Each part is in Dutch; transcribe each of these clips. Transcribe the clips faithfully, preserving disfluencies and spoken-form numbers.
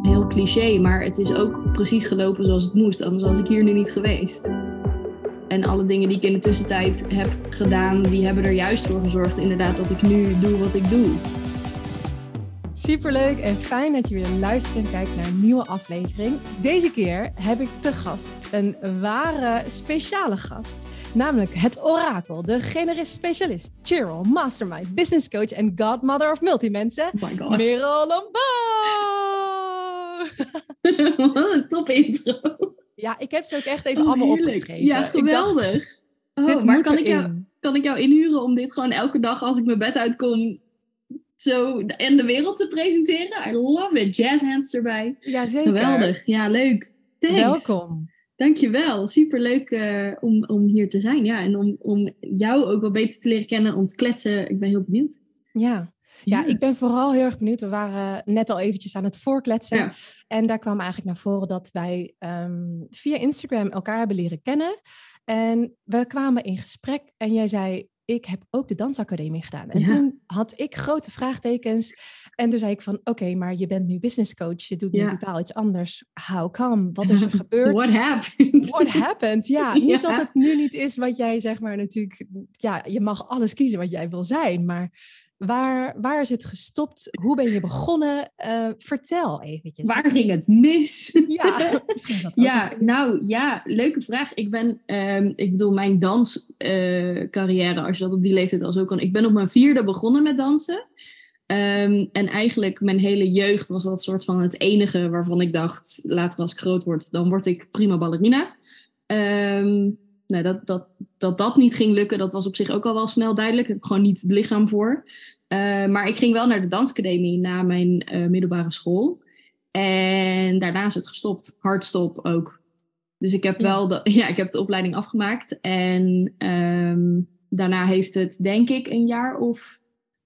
heel cliché, maar het is ook precies gelopen zoals het moest. Anders was ik hier nu niet geweest. En alle dingen die ik in de tussentijd heb gedaan, die hebben er juist voor gezorgd inderdaad dat ik nu doe wat ik doe. Superleuk en fijn dat je weer luistert en kijkt naar een nieuwe aflevering. Deze keer heb ik te gast een ware speciale gast. Namelijk het orakel, de generist specialist, Cheryl, mastermind, business coach en godmother of multimensen, Oh my god. Merel Lambeau. Top intro. Ja, ik heb ze ook echt even Oh, allemaal heerlijk. opgeschreven. Ja, geweldig. Ik dacht, oh, dit maar moet kan ik, jou, erin. kan ik jou inhuren om dit gewoon elke dag als ik mijn bed uitkom zo in de wereld te presenteren? I love it. Jazz hands erbij. Ja, zeker. Geweldig. Ja, leuk. Thanks. Welkom. Dankjewel. Superleuk uh, om, om hier te zijn. Ja, en om, om jou ook wat beter te leren kennen, om te kletsen. Ik ben heel benieuwd. Ja. Ja, Ja. ik ben vooral heel erg benieuwd. We waren net al eventjes aan het voorkletsen. Ja. En daar kwam eigenlijk naar voren dat wij um, via Instagram elkaar hebben leren kennen. En we kwamen in gesprek en jij zei, ik heb ook de dansacademie gedaan. En Ja. toen had ik grote vraagtekens. En toen zei ik van, oké, okay, maar je bent nu business coach. Je doet nu Ja. totaal iets anders. How come? Wat is er gebeurd? What happened? What happened? Ja, niet Ja. dat het nu niet is wat jij zeg maar natuurlijk... Ja, je mag alles kiezen wat jij wil zijn, maar... Waar, waar is het gestopt? Hoe ben je begonnen? Uh, vertel eventjes. Waar ging het mis? Ja, misschien is dat ook ja, nou ja, leuke vraag. Ik ben, um, ik bedoel, mijn danscarrière, uh, als je dat op die leeftijd al zo kan. Ik ben op mijn vierde begonnen met dansen. Um, en eigenlijk mijn hele jeugd was dat soort van het enige waarvan ik dacht, later als ik groot word, dan word ik prima ballerina. Um, Nou, dat, dat, dat dat niet ging lukken, dat was op zich ook al wel snel duidelijk. Ik heb gewoon niet het lichaam voor. Uh, maar ik ging wel naar de dansacademie na mijn uh, middelbare school. En daarna is het gestopt. Hardstop ook. Dus ik heb Ja. wel de, ja, ik heb de opleiding afgemaakt. En um, daarna heeft het denk ik een jaar of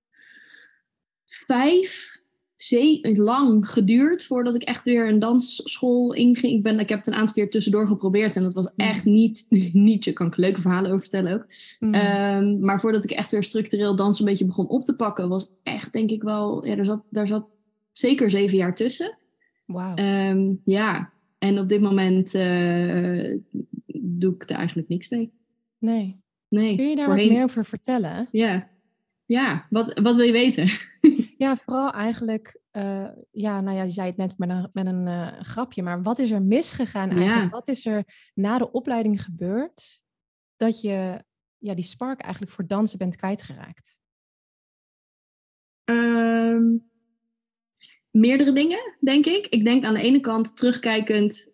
vijf... Zee, lang geduurd voordat ik echt weer een dansschool inging. Ik, ben, ik heb het een aantal keer tussendoor geprobeerd en dat was echt niet, niet je kan ik leuke verhalen over vertellen ook. Mm. Um, maar voordat ik echt weer structureel dans een beetje begon op te pakken, was echt denk ik wel, ja, daar zat, daar zat zeker zeven jaar tussen. Wauw. Um, ja, en op dit moment uh, doe ik er eigenlijk niks mee. Nee. Nee. Kun je daar voorheen... wat meer over vertellen? Ja, ja. Wat, wat wil je weten? Ja, vooral eigenlijk, uh, ja, nou ja, je zei het net met een, met een uh, grapje, maar wat is er misgegaan eigenlijk? Ja. Wat is er na de opleiding gebeurd dat je ja, die spark eigenlijk voor dansen bent kwijtgeraakt? Um, meerdere dingen, denk ik. Ik denk aan de ene kant terugkijkend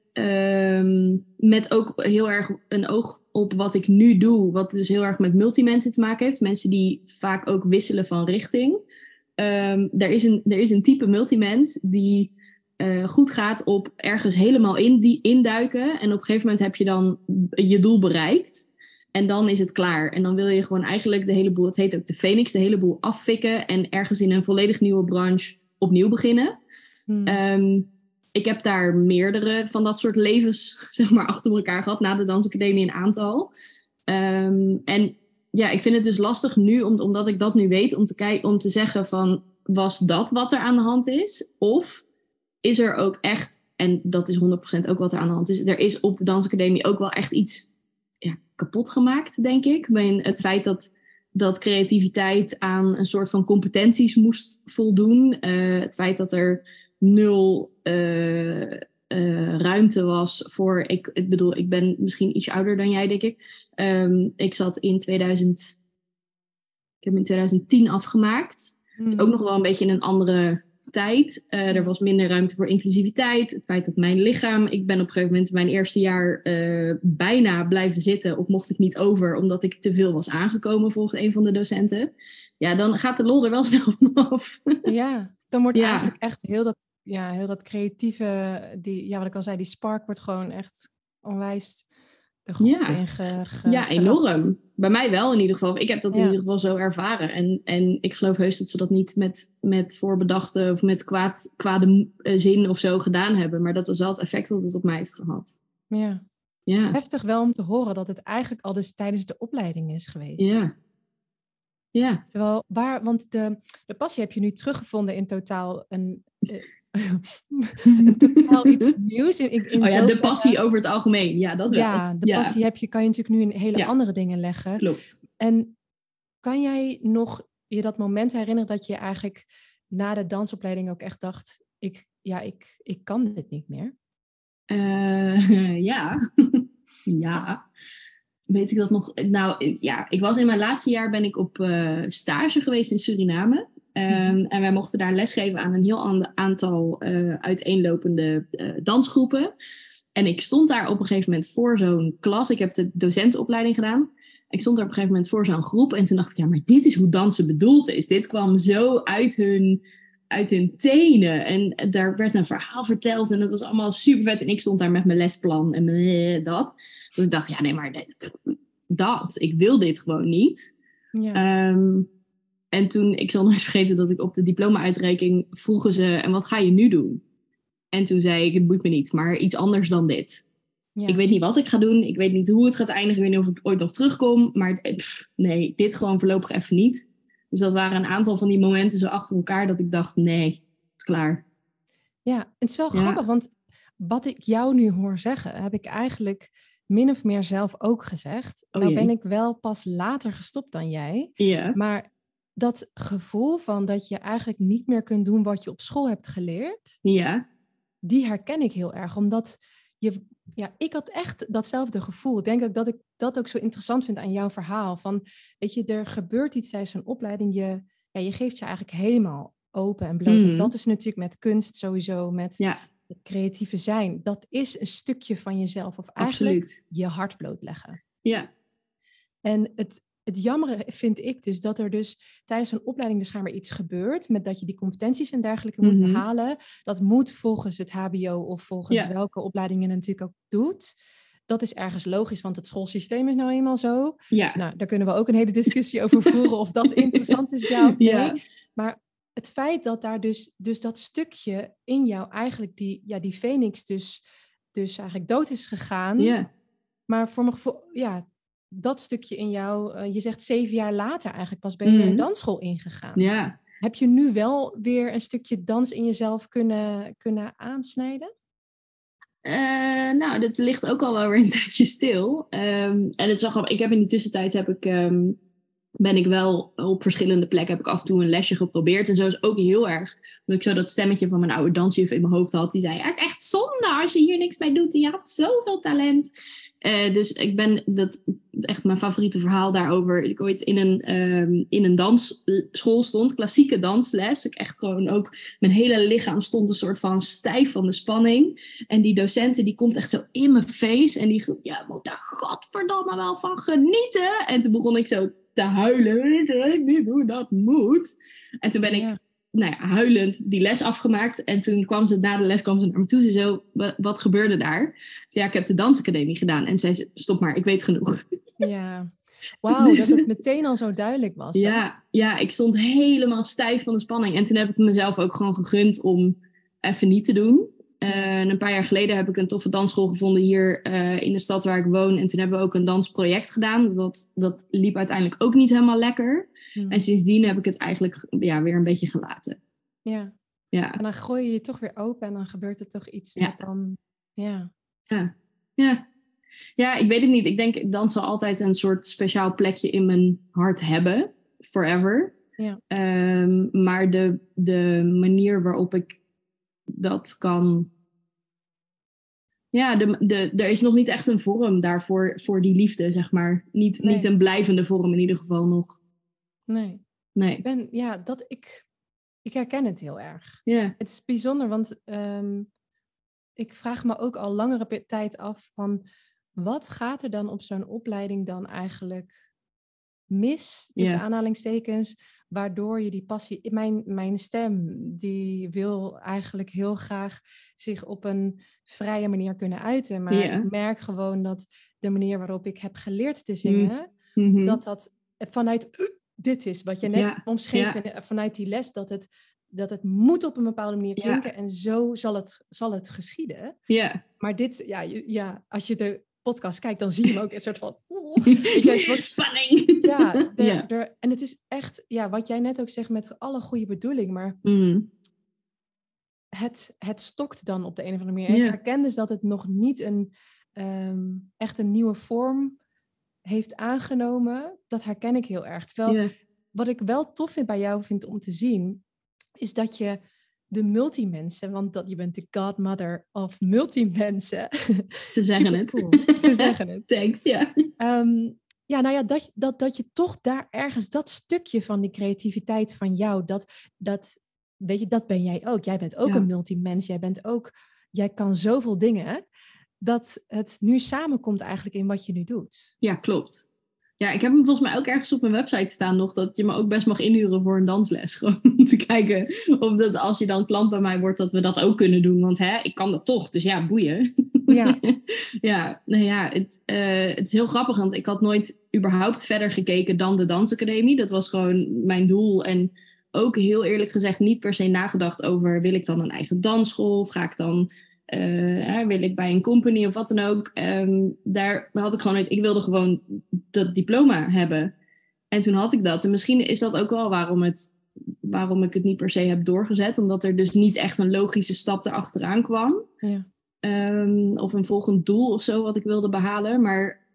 um, met ook heel erg een oog op wat ik nu doe, wat dus heel erg met multimensen te maken heeft. Mensen die vaak ook wisselen van richting. Um, er, is een, er is een type multimens die uh, goed gaat op ergens helemaal in, die, induiken. En op een gegeven moment heb je dan je doel bereikt. En dan is het klaar. En dan wil je gewoon eigenlijk de hele boel, het heet ook de Phoenix, de hele boel affikken. En ergens in een volledig nieuwe branche opnieuw beginnen. Hmm. Um, ik heb daar meerdere van dat soort levens zeg maar, achter elkaar gehad. Na de dansacademie een aantal. Um, en... Ja, ik vind het dus lastig nu, om, omdat ik dat nu weet, om te, kijk, om te zeggen van, was dat wat er aan de hand is? Of is er ook echt, en dat is honderd procent ook wat er aan de hand is, er is op de dansacademie ook wel echt iets ja, kapot gemaakt, denk ik. Bij het feit dat, dat creativiteit aan een soort van competenties moest voldoen. Uh, het feit dat er nul... Uh, Uh, ruimte was voor, ik, ik bedoel, ik ben misschien iets ouder dan jij, denk ik. Um, ik zat in tweeduizend, ik heb in twintig tien afgemaakt. Mm. Dus ook nog wel een beetje in een andere tijd. Uh, er was minder ruimte voor inclusiviteit. Het feit dat mijn lichaam, ik ben op een gegeven moment mijn eerste jaar uh, bijna blijven zitten, of mocht ik niet over, omdat ik te veel was aangekomen volgens een van de docenten. Ja, dan gaat de lol er wel snel vanaf. Ja, dan wordt ja. eigenlijk echt heel dat Ja, heel dat creatieve, die, ja, wat ik al zei, die spark wordt gewoon echt onwijs de grond ja. in ge, ge, Ja, enorm. gerapt. Bij mij wel in ieder geval. Ik heb dat Ja. in ieder geval zo ervaren. En, en ik geloof heus dat ze dat niet met, met voorbedachte of met kwaad, kwade zin of zo gedaan hebben. Maar dat was wel het effect dat het op mij heeft gehad. Ja. Ja. Heftig wel om te horen dat het eigenlijk al dus tijdens de opleiding is geweest. Ja. Ja. Terwijl, waar, want de, de passie heb je nu teruggevonden in totaal een, een totaal iets nieuws. In, in oh ja, zoverre, de passie over het algemeen. Ja, dat wel. Ja, de ja. passie heb je, kan je natuurlijk nu in hele ja. andere dingen leggen. Klopt. En kan jij nog je dat moment herinneren dat je eigenlijk na de dansopleiding ook echt dacht, ik, ja, ik, ik kan dit niet meer? Uh, ja. ja. Weet ik dat nog? Nou, ja, ik was in mijn laatste jaar ben ik op uh, stage geweest in Suriname. Um, mm-hmm. En wij mochten daar lesgeven aan een heel ander aantal uh, uiteenlopende uh, dansgroepen. En ik stond daar op een gegeven moment voor zo'n klas. Ik heb de docentenopleiding gedaan. Ik stond daar op een gegeven moment voor zo'n groep. En toen dacht ik, ja, maar dit is hoe dansen bedoeld is. Dit kwam zo uit hun, uit hun tenen. En daar werd een verhaal verteld. En dat was allemaal super vet. En ik stond daar met mijn lesplan en uh, dat. Dus ik dacht, ja, nee, maar dat. Ik wil dit gewoon niet. Ja. Um, en toen, ik zal nooit vergeten dat ik op de diploma-uitreiking vroegen ze, en wat ga je nu doen? En toen zei ik, het boeit me niet, maar iets anders dan dit. Ja. Ik weet niet wat ik ga doen, ik weet niet hoe het gaat eindigen, ik weet niet of ik ooit nog terugkom, maar pff, nee, dit gewoon voorlopig even niet. Dus dat waren een aantal van die momenten zo achter elkaar dat ik dacht, nee, het is klaar. Ja, het is wel ja. grappig, want wat ik jou nu hoor zeggen, heb ik eigenlijk min of meer zelf ook gezegd. Oh, nou ben ik wel pas later gestopt dan jij, ja. maar dat gevoel van dat je eigenlijk niet meer kunt doen wat je op school hebt geleerd, ja. die herken ik heel erg. Omdat je, ja, ik had echt datzelfde gevoel. Ik denk ook dat ik dat ook zo interessant vind aan jouw verhaal. Van, weet je, er gebeurt iets tijdens een opleiding. Je, ja, je geeft je eigenlijk helemaal open en bloot. Mm. En dat is natuurlijk met kunst sowieso, met ja. het creatieve zijn. Dat is een stukje van jezelf. Of eigenlijk Absoluut. je hart blootleggen. Ja. En het Het jammere vind ik dus dat er dus tijdens een opleiding dus schijnbaar iets gebeurt met dat je die competenties en dergelijke moet mm-hmm. behalen. Dat moet volgens het H B O of volgens ja. welke opleiding je natuurlijk ook doet. Dat is ergens logisch, want het schoolsysteem is nou eenmaal zo. Ja. Nou, daar kunnen we ook een hele discussie over voeren of dat interessant is, ja of nee. Ja. Maar het feit dat daar dus, dus dat stukje in jou eigenlijk die, ja, die Phoenix dus, dus eigenlijk dood is gegaan. Ja. Maar voor mijn gevoel, ja, dat stukje in jou, uh, je zegt zeven jaar later eigenlijk pas ben je mm. weer een dansschool ingegaan. Ja. Heb je nu wel weer een stukje dans in jezelf kunnen, kunnen aansnijden? Uh, nou, dat ligt ook al wel weer een tijdje stil. Um, en het is wel grappig. Ik heb in die tussentijd heb ik, um, ben ik wel op verschillende plekken heb ik af en toe een lesje geprobeerd. En zo is ook heel erg. Dat ik zo dat stemmetje van mijn oude dansjuf in mijn hoofd had. Die zei, het is echt zonde als je hier niks mee doet. Je had zoveel talent. Uh, dus ik ben, dat echt mijn favoriete verhaal daarover. Ik ooit in een, um, in een dansschool stond, klassieke dansles. Ik echt gewoon ook, mijn hele lichaam stond een soort van stijf van de spanning. En die docenten, die komt echt zo in mijn face. En die, ja, moet daar godverdamme wel van genieten. En toen begon ik zo te huilen. Ik weet niet hoe dat moet. En toen ben ik... Ja. Nou ja, huilend die les afgemaakt. En toen kwam ze, na de les kwam ze naar me toe. Ze zei zo, wat, wat gebeurde daar? Dus ja, ik heb de dansacademie gedaan. En zei ze, stop maar, ik weet genoeg. Ja, wauw, dus, dat het meteen al zo duidelijk was. Ja, ja, ik stond helemaal stijf van de spanning. En toen heb ik mezelf ook gewoon gegund om even niet te doen. Uh, en een paar jaar geleden heb ik een toffe dansschool gevonden hier uh, in de stad waar ik woon. En toen hebben we ook een dansproject gedaan. Dus dat, dat liep uiteindelijk ook niet helemaal lekker. Hmm. En sindsdien heb ik het eigenlijk ja, weer een beetje gelaten. Ja. ja. En dan gooi je je toch weer open en dan gebeurt er toch iets ja. dat dan... Ja. Ja. ja. Ja, ik weet het niet. Ik denk, dans zal altijd een soort speciaal plekje in mijn hart hebben. Forever. Ja. Um, maar de, de manier waarop ik dat kan... Ja, de, de, er is nog niet echt een vorm daarvoor voor die liefde, zeg maar. Niet, nee. niet een blijvende vorm in ieder geval nog. Nee. Nee. Ik ben, ja, dat ik... Ik herken het heel erg. Ja. Yeah. Het is bijzonder, want um, ik vraag me ook al langere tijd af van... Wat gaat er dan op zo'n opleiding dan eigenlijk mis, tussen yeah. aanhalingstekens, waardoor je die passie... Mijn, mijn stem, die wil eigenlijk heel graag zich op een vrije manier kunnen uiten. Maar yeah. ik merk gewoon dat de manier waarop ik heb geleerd te zingen, mm-hmm. dat dat vanuit uh, dit is, wat je net yeah. omschreef, yeah. vanuit die les, dat het, dat het moet op een bepaalde manier klinken yeah. en zo zal het, zal het geschieden. Yeah. Maar dit, ja, ja, als je de podcast kijkt, dan zie je hem ook een soort van... Oeh, het wordt spanning. Ja, de, ja. De, en het is echt, ja, wat jij net ook zegt met alle goede bedoeling, maar mm. het, het stokt dan op de een of andere manier. En Ja. ik herken dus dat het nog niet een, um, echt een nieuwe vorm heeft aangenomen. Dat herken ik heel erg. Terwijl Ja. wat ik wel tof vind bij jou vind om te zien, is dat je de multimensen, want dat, je bent de godmother of multimensen. Ze zeggen het. Cool. Ze zeggen het. Thanks, ja. Um, ja, nou ja, dat, dat, dat je toch daar ergens dat stukje van die creativiteit van jou, dat, dat, weet je, dat ben jij ook. Jij bent ook Ja. een multimens. Jij bent ook, jij kan zoveel dingen, dat het nu samenkomt eigenlijk in wat je nu doet. Ja, klopt. Ja, ik heb hem volgens mij ook ergens op mijn website staan nog, dat je me ook best mag inhuren voor een dansles. Gewoon om te kijken of dat als je dan klant bij mij wordt, dat we dat ook kunnen doen. Want hè, ik kan dat toch, dus ja, boeien. Ja, ja, nou ja, het, uh, het is heel grappig, want ik had nooit überhaupt verder gekeken dan de dansacademie. Dat was gewoon mijn doel en ook heel eerlijk gezegd niet per se nagedacht over, wil ik dan een eigen dansschool of ga ik dan... Uh, hè, wil ik bij een company of wat dan ook. Um, daar had ik gewoon uit. Ik wilde gewoon dat diploma hebben. En toen had ik dat. En misschien is dat ook wel waarom, het, waarom ik het niet per se heb doorgezet. Omdat er dus niet echt een logische stap erachteraan kwam. Ja. Um, of een volgend doel of zo wat ik wilde behalen. Maar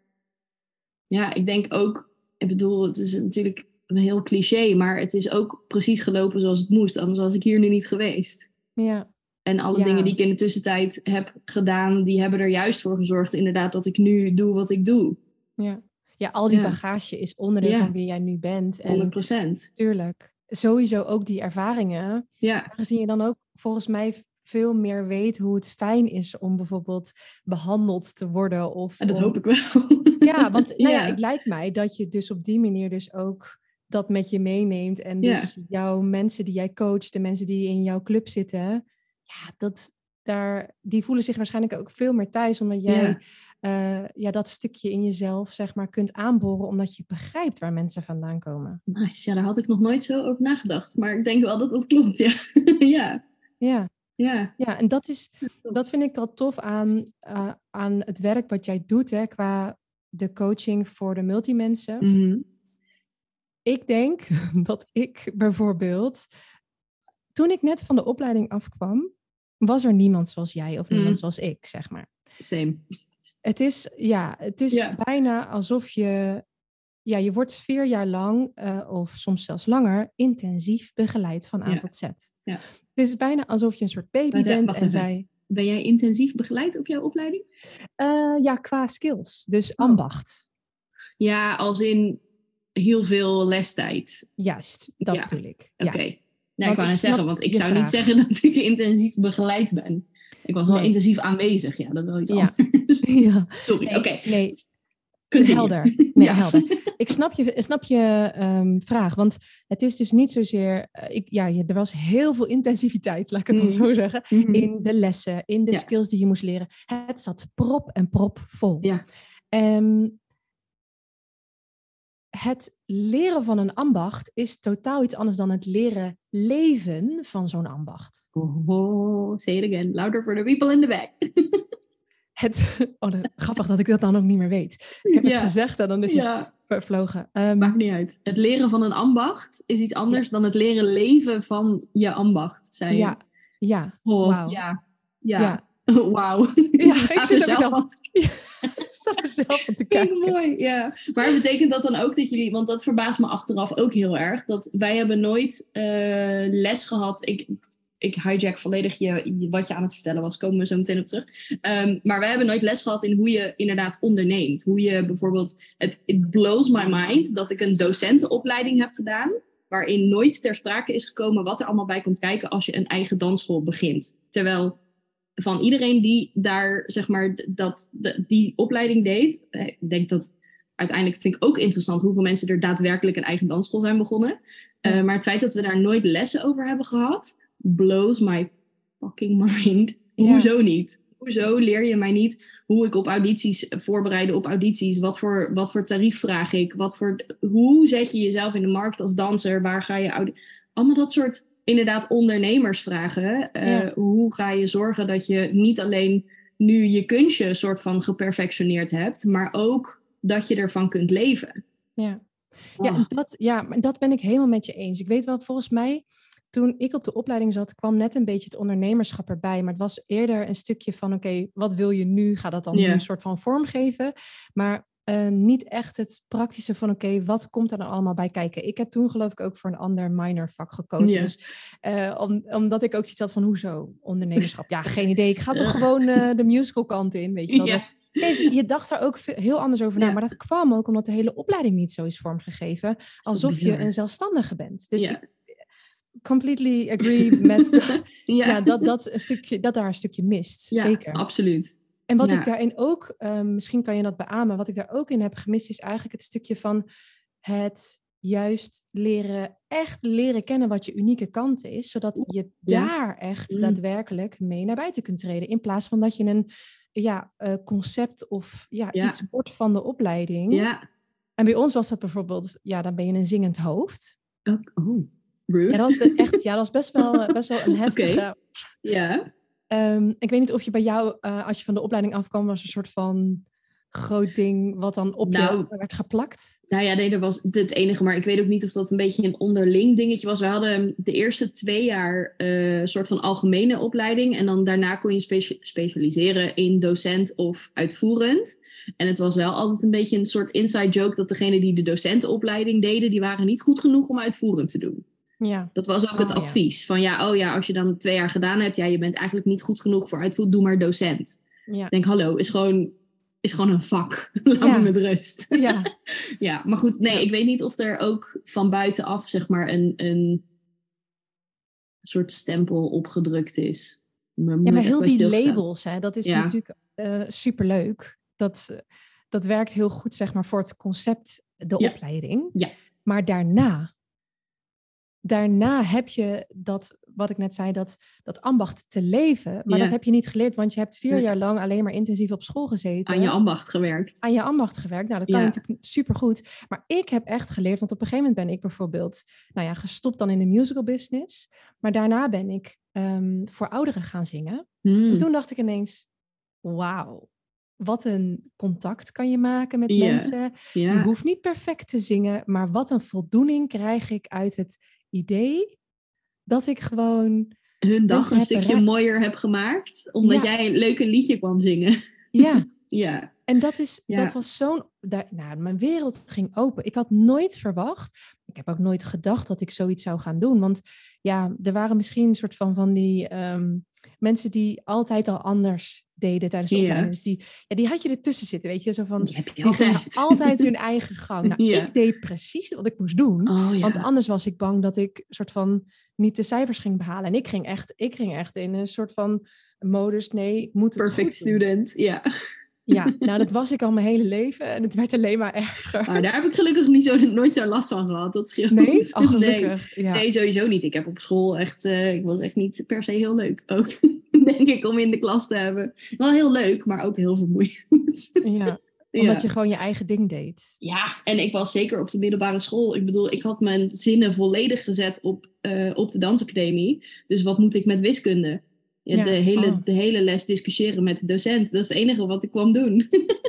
ja, ik denk ook... Ik bedoel, het is natuurlijk een heel cliché. Maar het is ook precies gelopen zoals het moest. Anders was ik hier nu niet geweest. Ja. En alle ja. dingen die ik in de tussentijd heb gedaan, die hebben er juist voor gezorgd inderdaad dat ik nu doe wat ik doe. Ja, ja al die ja. bagage is onderdeel ja. van wie jij nu bent. En honderd procent. Tuurlijk. Sowieso ook die ervaringen. Ja. Aangezien je dan ook volgens mij veel meer weet hoe het fijn is om bijvoorbeeld behandeld te worden. Of en dat om... hoop ik wel. Ja, want nou ja, ja. het lijkt mij dat je dus op die manier dus ook dat met je meeneemt. En dus ja. jouw mensen die jij coacht, de mensen die in jouw club zitten... Ja, dat, daar, die voelen zich waarschijnlijk ook veel meer thuis, omdat jij ja. Uh, ja, dat stukje in jezelf zeg maar, kunt aanboren, omdat je begrijpt waar mensen vandaan komen. Nice, ja, daar had ik nog nooit zo over nagedacht, maar ik denk wel dat dat klopt, ja. ja. Ja. Ja. Ja, en dat, is, dat vind ik wel tof aan, uh, aan het werk wat jij doet, hè, qua de coaching voor de multimensen. Mm-hmm. Ik denk dat ik bijvoorbeeld, toen ik net van de opleiding afkwam, was er niemand zoals jij of niemand mm. zoals ik, zeg maar. Same. Het is, ja, het is ja. bijna alsof je, ja, je wordt vier jaar lang, uh, of soms zelfs langer, intensief begeleid van A ja. tot Z. Ja. Het is bijna alsof je een soort baby Wacht, bent. wacht en zij... Ben jij intensief begeleid op jouw opleiding? Uh, ja, qua skills. Dus oh. ambacht. Ja, als in heel veel lestijd. Juist, dat ja. bedoel ik. Oké. Okay. Ja. Nou, ik wou net zeggen, want ik zou vraag. niet zeggen dat ik intensief begeleid ben. Ik was wel nee. intensief aanwezig, ja, dat is wel iets ja. anders. ja. Sorry, nee, oké. Okay. Nee, Continue. helder. Nee, ja. helder. Ik snap je, snap je um, vraag, want het is dus niet zozeer... Uh, ik, ja, er was heel veel intensiviteit, laat ik het dan mm. zo zeggen, mm-hmm. in de lessen, in de ja. skills die je moest leren. Het zat prop en prop vol. Ja. Um, het leren van een ambacht is totaal iets anders dan het leren leven van zo'n ambacht. Oh, say it again. Louder for the people in the back. Het, oh, dat, grappig dat ik dat dan ook niet meer weet. Ik heb ja. het gezegd en dan is ja. het vervlogen. Um, Maakt niet uit. Het leren van een ambacht is iets anders ja. dan het leren leven van je ambacht, zei je. Ja, ja. Oh, wow. ja. Ja. ja. Wauw. Ja, ik sta er zelf aan te kijken. Kijk, mooi, ja. Maar betekent dat dan ook dat jullie... Want dat verbaast me achteraf ook heel erg. Dat wij hebben nooit uh, les gehad... Ik, ik hijack volledig je, je, wat je aan het vertellen was. Komen we zo meteen op terug. Um, maar wij hebben nooit les gehad in hoe je inderdaad onderneemt. Hoe je bijvoorbeeld... Het it blows my mind dat ik een docentenopleiding heb gedaan... waarin nooit ter sprake is gekomen wat er allemaal bij komt kijken... als je een eigen dansschool begint. Terwijl... van iedereen die daar, zeg maar, dat, de, die opleiding deed. Ik denk dat uiteindelijk vind ik ook interessant hoeveel mensen er daadwerkelijk een eigen dansschool zijn begonnen. Ja. Uh, maar het feit dat we daar nooit lessen over hebben gehad, blows my fucking mind. Ja. Hoezo niet? Hoezo leer je mij niet hoe ik op audities voorbereid op audities? Wat voor, wat voor tarief vraag ik? Wat voor, hoe zet je jezelf in de markt als danser? Waar ga je... Audi- Allemaal dat soort... inderdaad ondernemersvragen. Uh, ja. Hoe ga je zorgen dat je niet alleen nu je kunstje soort van geperfectioneerd hebt, maar ook dat je ervan kunt leven. Ja, oh. ja, en dat, ja, maar dat ben ik helemaal met je eens. Ik weet wel, volgens mij, toen ik op de opleiding zat, kwam net een beetje het ondernemerschap erbij. Maar het was eerder een stukje van, oké, okay, wat wil je nu? Ga dat dan yeah. nu een soort van vormgeven? Maar uh, niet echt het praktische van, oké, okay, wat komt er dan allemaal bij kijken? Ik heb toen geloof ik ook voor een ander minor vak gekozen. Yeah. Dus uh, om, omdat ik ook zoiets had van, hoezo ondernemerschap? Ja, geen idee. Ik ga toch gewoon uh, de musical kant in, weet je wel. Yeah. Nee, je dacht daar ook veel, heel anders over na. Ja. Maar dat kwam ook omdat de hele opleiding niet zo is vormgegeven. Alsof je een zelfstandige bent. Dus ja. ik completely agree met de, ja. Ja, dat, dat, een stukje, dat daar een stukje mist. Ja, zeker. Absoluut. En wat ja. ik daarin ook, um, misschien kan je dat beamen. Wat ik daar ook in heb gemist is eigenlijk het stukje van het juist leren, echt leren kennen wat je unieke kant is. Zodat je ja. daar echt mm. daadwerkelijk mee naar buiten kunt treden. In plaats van dat je een ja, uh, concept of ja, ja. iets wordt van de opleiding. Ja. En bij ons was dat bijvoorbeeld, ja, dan ben je een zingend hoofd. Oh, oh. Rude. Ja, dat was echt, ja, dat was best wel, best wel een heftige. Okay. Ja. Um, ik weet niet of je bij jou, uh, als je van de opleiding afkwam, was een soort van groot ding wat dan op nou, je werd geplakt? Nou ja, nee, dat was het enige. Maar ik weet ook niet of dat een beetje een onderling dingetje was. We hadden de eerste twee jaar een uh, soort van algemene opleiding. En dan daarna kon je specia- specialiseren in docent of uitvoerend. En het was wel altijd een beetje een soort inside joke dat degenen die de docentenopleiding deden, die waren niet goed genoeg om uitvoerend te doen. Ja. Dat was ook het oh, advies. Ja. Van ja, oh ja, als je dan twee jaar gedaan hebt, ja, je bent eigenlijk niet goed genoeg voor uitvoer, doe maar docent. Ja. Ik denk, hallo, is gewoon, is gewoon een vak. Laat ja. me met rust. Ja. Ja, maar goed, nee, ik weet niet of er ook van buitenaf, zeg maar, een, een soort stempel opgedrukt is. Maar ja, maar heel die labels, hè, dat is ja. natuurlijk uh, superleuk. Dat, dat werkt heel goed, zeg maar, voor het concept, de ja. opleiding. Ja. Maar daarna... Daarna heb je dat, wat ik net zei, dat, dat ambacht te leven. Maar ja. dat heb je niet geleerd, want je hebt vier ja. jaar lang alleen maar intensief op school gezeten. Aan je ambacht gewerkt. Aan je ambacht gewerkt. Nou, dat kan ja. je natuurlijk supergoed. Maar ik heb echt geleerd, want op een gegeven moment ben ik bijvoorbeeld, nou ja, gestopt dan in de musical business. Maar daarna ben ik um, voor ouderen gaan zingen. Hmm. En toen dacht ik ineens, wauw. Wat een contact kan je maken met ja. mensen. Ja. Je hoeft niet perfect te zingen, maar wat een voldoening krijg ik uit het idee dat ik gewoon hun dag een stukje bereikt. mooier heb gemaakt, omdat ja. jij een leuke liedje kwam zingen. Ja. Ja. En dat is, ja. dat was zo'n, daar, nou, mijn wereld ging open. Ik had nooit verwacht, ik heb ook nooit gedacht dat ik zoiets zou gaan doen, want ja, er waren misschien een soort van van die um, mensen die altijd al anders deden tijdens de ja. opleiding. Dus die, ja, die had je ertussen zitten, weet je. Zo van, die heb je altijd. Die altijd hun eigen gang. Nou, ja. ik deed precies wat ik moest doen. Oh, ja. Want anders was ik bang dat ik soort van niet de cijfers ging behalen. En ik ging echt, ik ging echt in een soort van modus, nee, ik moet het Perfect student, ja. Ja, nou dat was ik al mijn hele leven. En het werd alleen maar erger. Maar daar heb ik gelukkig niet zo, nooit zo last van gehad. Dat scheelt. Nee? Oh, gelukkig. Nee. Ja. nee, sowieso niet. Ik heb op school echt, uh, ik was echt niet per se heel leuk ook. Denk ik, om in de klas te hebben. Wel heel leuk, maar ook heel vermoeiend. Ja, omdat ja. je gewoon je eigen ding deed. Ja, en ik was zeker op de middelbare school. Ik bedoel, ik had mijn zinnen volledig gezet op, uh, op de dansacademie. Dus wat moet ik met wiskunde? Ja, ja. De, hele, oh. de hele les discussiëren met de docent. Dat is het enige wat ik kwam doen.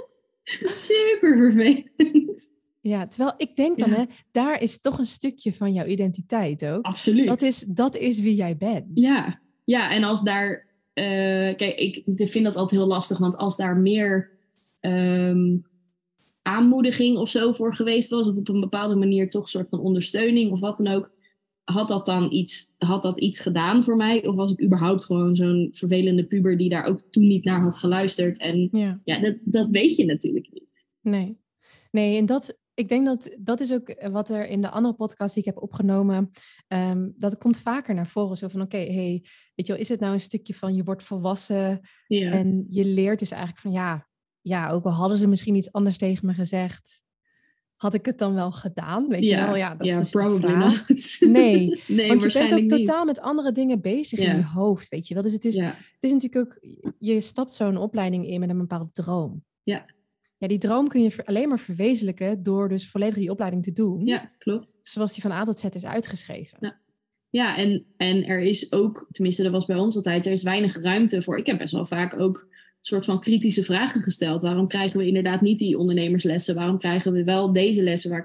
Super vervelend. Ja, terwijl ik denk dan, ja. hè, daar is toch een stukje van jouw identiteit ook. Absoluut. Dat is, dat is wie jij bent. Ja, ja en als daar... Uh, kijk, ik vind dat altijd heel lastig, want als daar meer um, aanmoediging of zo voor geweest was, of op een bepaalde manier toch een soort van ondersteuning of wat dan ook, had dat dan iets, had dat iets gedaan voor mij? Of was ik überhaupt gewoon zo'n vervelende puber die daar ook toen niet naar had geluisterd? En ja, ja dat, dat weet je natuurlijk niet. Nee, nee en dat... Ik denk dat dat is ook wat er in de andere podcast die ik heb opgenomen, um, dat komt vaker naar voren. Zo van, oké, okay, hey, weet je wel, is het nou een stukje van je wordt volwassen ja. en je leert dus eigenlijk van, ja, ja, ook al hadden ze misschien iets anders tegen me gezegd, had ik het dan wel gedaan? Weet ja. je wel, ja, dat is ja, dus probably de vraag. Not. Nee, nee, want je bent ook niet. totaal met andere dingen bezig ja. in je hoofd, weet je wel. Dus het is, ja. het is natuurlijk ook, je stapt zo'n opleiding in met een bepaalde droom. Ja. Ja, die droom kun je alleen maar verwezenlijken door dus volledig die opleiding te doen. Ja, klopt. Zoals die van A tot Z is uitgeschreven. Ja, ja en, en er is ook, tenminste dat was bij ons altijd, er is weinig ruimte voor. Ik heb best wel vaak ook een soort van kritische vragen gesteld. Waarom krijgen we inderdaad niet die ondernemerslessen? Waarom krijgen we wel deze lessen waar ik echt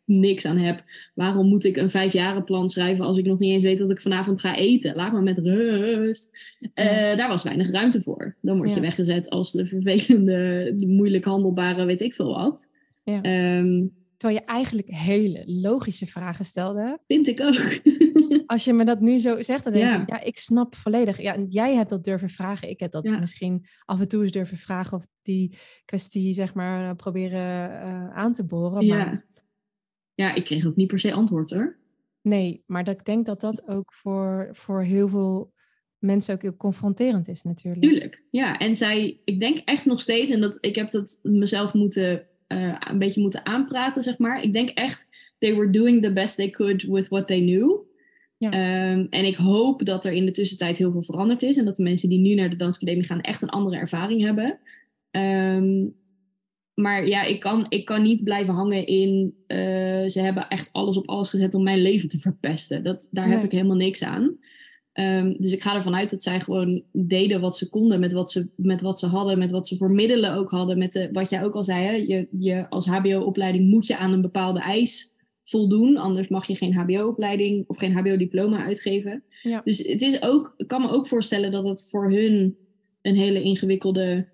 niks aan heb. Waarom moet ik een vijfjarenplan schrijven als ik nog niet eens weet dat ik vanavond ga eten? Laat me met rust. Ja. Uh, daar was weinig ruimte voor. Dan word je ja. weggezet als de vervelende, de moeilijk handelbare, weet ik veel wat. Ja. Um, Terwijl je eigenlijk hele logische vragen stelde. Vind ik ook. Als je me dat nu zo zegt, dan denk ja. ik, ja, ik snap volledig. Ja, jij hebt dat durven vragen. Ik heb dat ja. misschien af en toe eens durven vragen of die kwestie, zeg maar, proberen uh, aan te boren. Ja. Maar... ja, ik kreeg ook niet per se antwoord, hoor. Nee, maar dat, ik denk dat dat ook voor, voor heel veel mensen ook heel confronterend is, natuurlijk. Tuurlijk, ja. En zij, ik denk echt nog steeds, en dat ik heb dat mezelf moeten... Uh, een beetje moeten aanpraten, zeg maar. Ik denk echt, they were doing the best they could with what they knew. Ja. Um, en ik hoop dat er in de tussentijd heel veel veranderd is. En dat de mensen die nu naar de dansacademie gaan echt een andere ervaring hebben. Um, maar ja, ik kan, ik kan niet blijven hangen in... Uh, ze hebben echt alles op alles gezet om mijn leven te verpesten. Dat, daar nee. heb ik helemaal niks aan. Um, dus ik ga ervan uit dat zij gewoon deden wat ze konden met wat ze, met wat ze hadden, met wat ze voor middelen ook hadden. Met de, wat jij ook al zei, hè? Je, je als H B O-opleiding moet je aan een bepaalde eis voldoen. Anders mag je geen H B O-opleiding of geen H B O-diploma uitgeven. Ja. Dus het is ook, ik kan me ook voorstellen dat het voor hun een hele ingewikkelde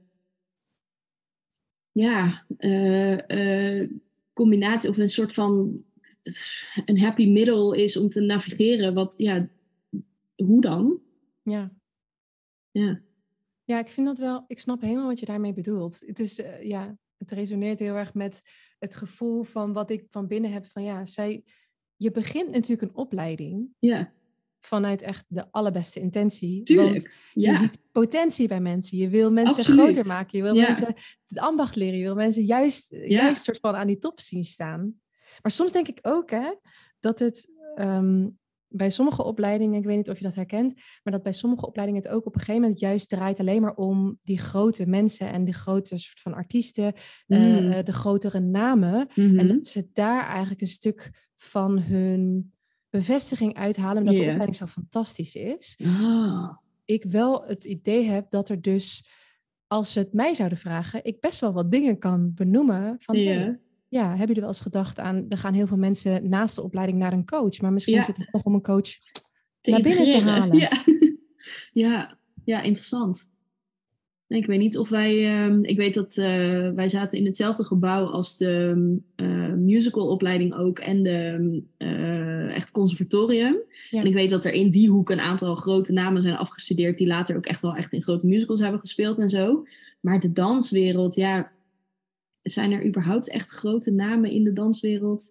ja, uh, uh, combinatie of een soort van een happy middle is om te navigeren. Wat ja. Hoe dan? Ja. Ja. Ja, ik vind dat wel... Ik snap helemaal wat je daarmee bedoelt. Het is, uh, ja, het resoneert heel erg met het gevoel van wat ik van binnen heb. Van ja, zij... Je begint natuurlijk een opleiding. Ja. Vanuit echt de allerbeste intentie. Tuurlijk. Want ja. je ziet potentie bij mensen. Je wil mensen Absoluut. groter maken. Je wil ja. mensen het ambacht leren. Je wil mensen juist, ja. juist soort van aan die top zien staan. Maar soms denk ik ook, hè, dat het... Um, bij sommige opleidingen, ik weet niet of je dat herkent, maar dat bij sommige opleidingen het ook op een gegeven moment juist draait alleen maar om die grote mensen en die grote soort van artiesten, mm. uh, de grotere namen. Mm-hmm. En dat ze daar eigenlijk een stuk van hun bevestiging uithalen, dat yeah. de opleiding zo fantastisch is. Oh. Ik wel het idee heb dat er dus, als ze het mij zouden vragen, ik best wel wat dingen kan benoemen van yeah. hey, ja, hebben jullie wel eens gedacht aan... Er gaan heel veel mensen naast de opleiding naar een coach. Maar misschien ja. is het nog om een coach te naar binnen te halen. Ja, ja. ja interessant. Ik weet niet of wij... Uh, ik weet dat uh, wij zaten in hetzelfde gebouw als de uh, musicalopleiding ook. En de uh, echt conservatorium. Ja. En ik weet dat er in die hoek een aantal grote namen zijn afgestudeerd. Die later ook echt wel echt in grote musicals hebben gespeeld en zo. Maar de danswereld, ja... Zijn er überhaupt echt grote namen in de danswereld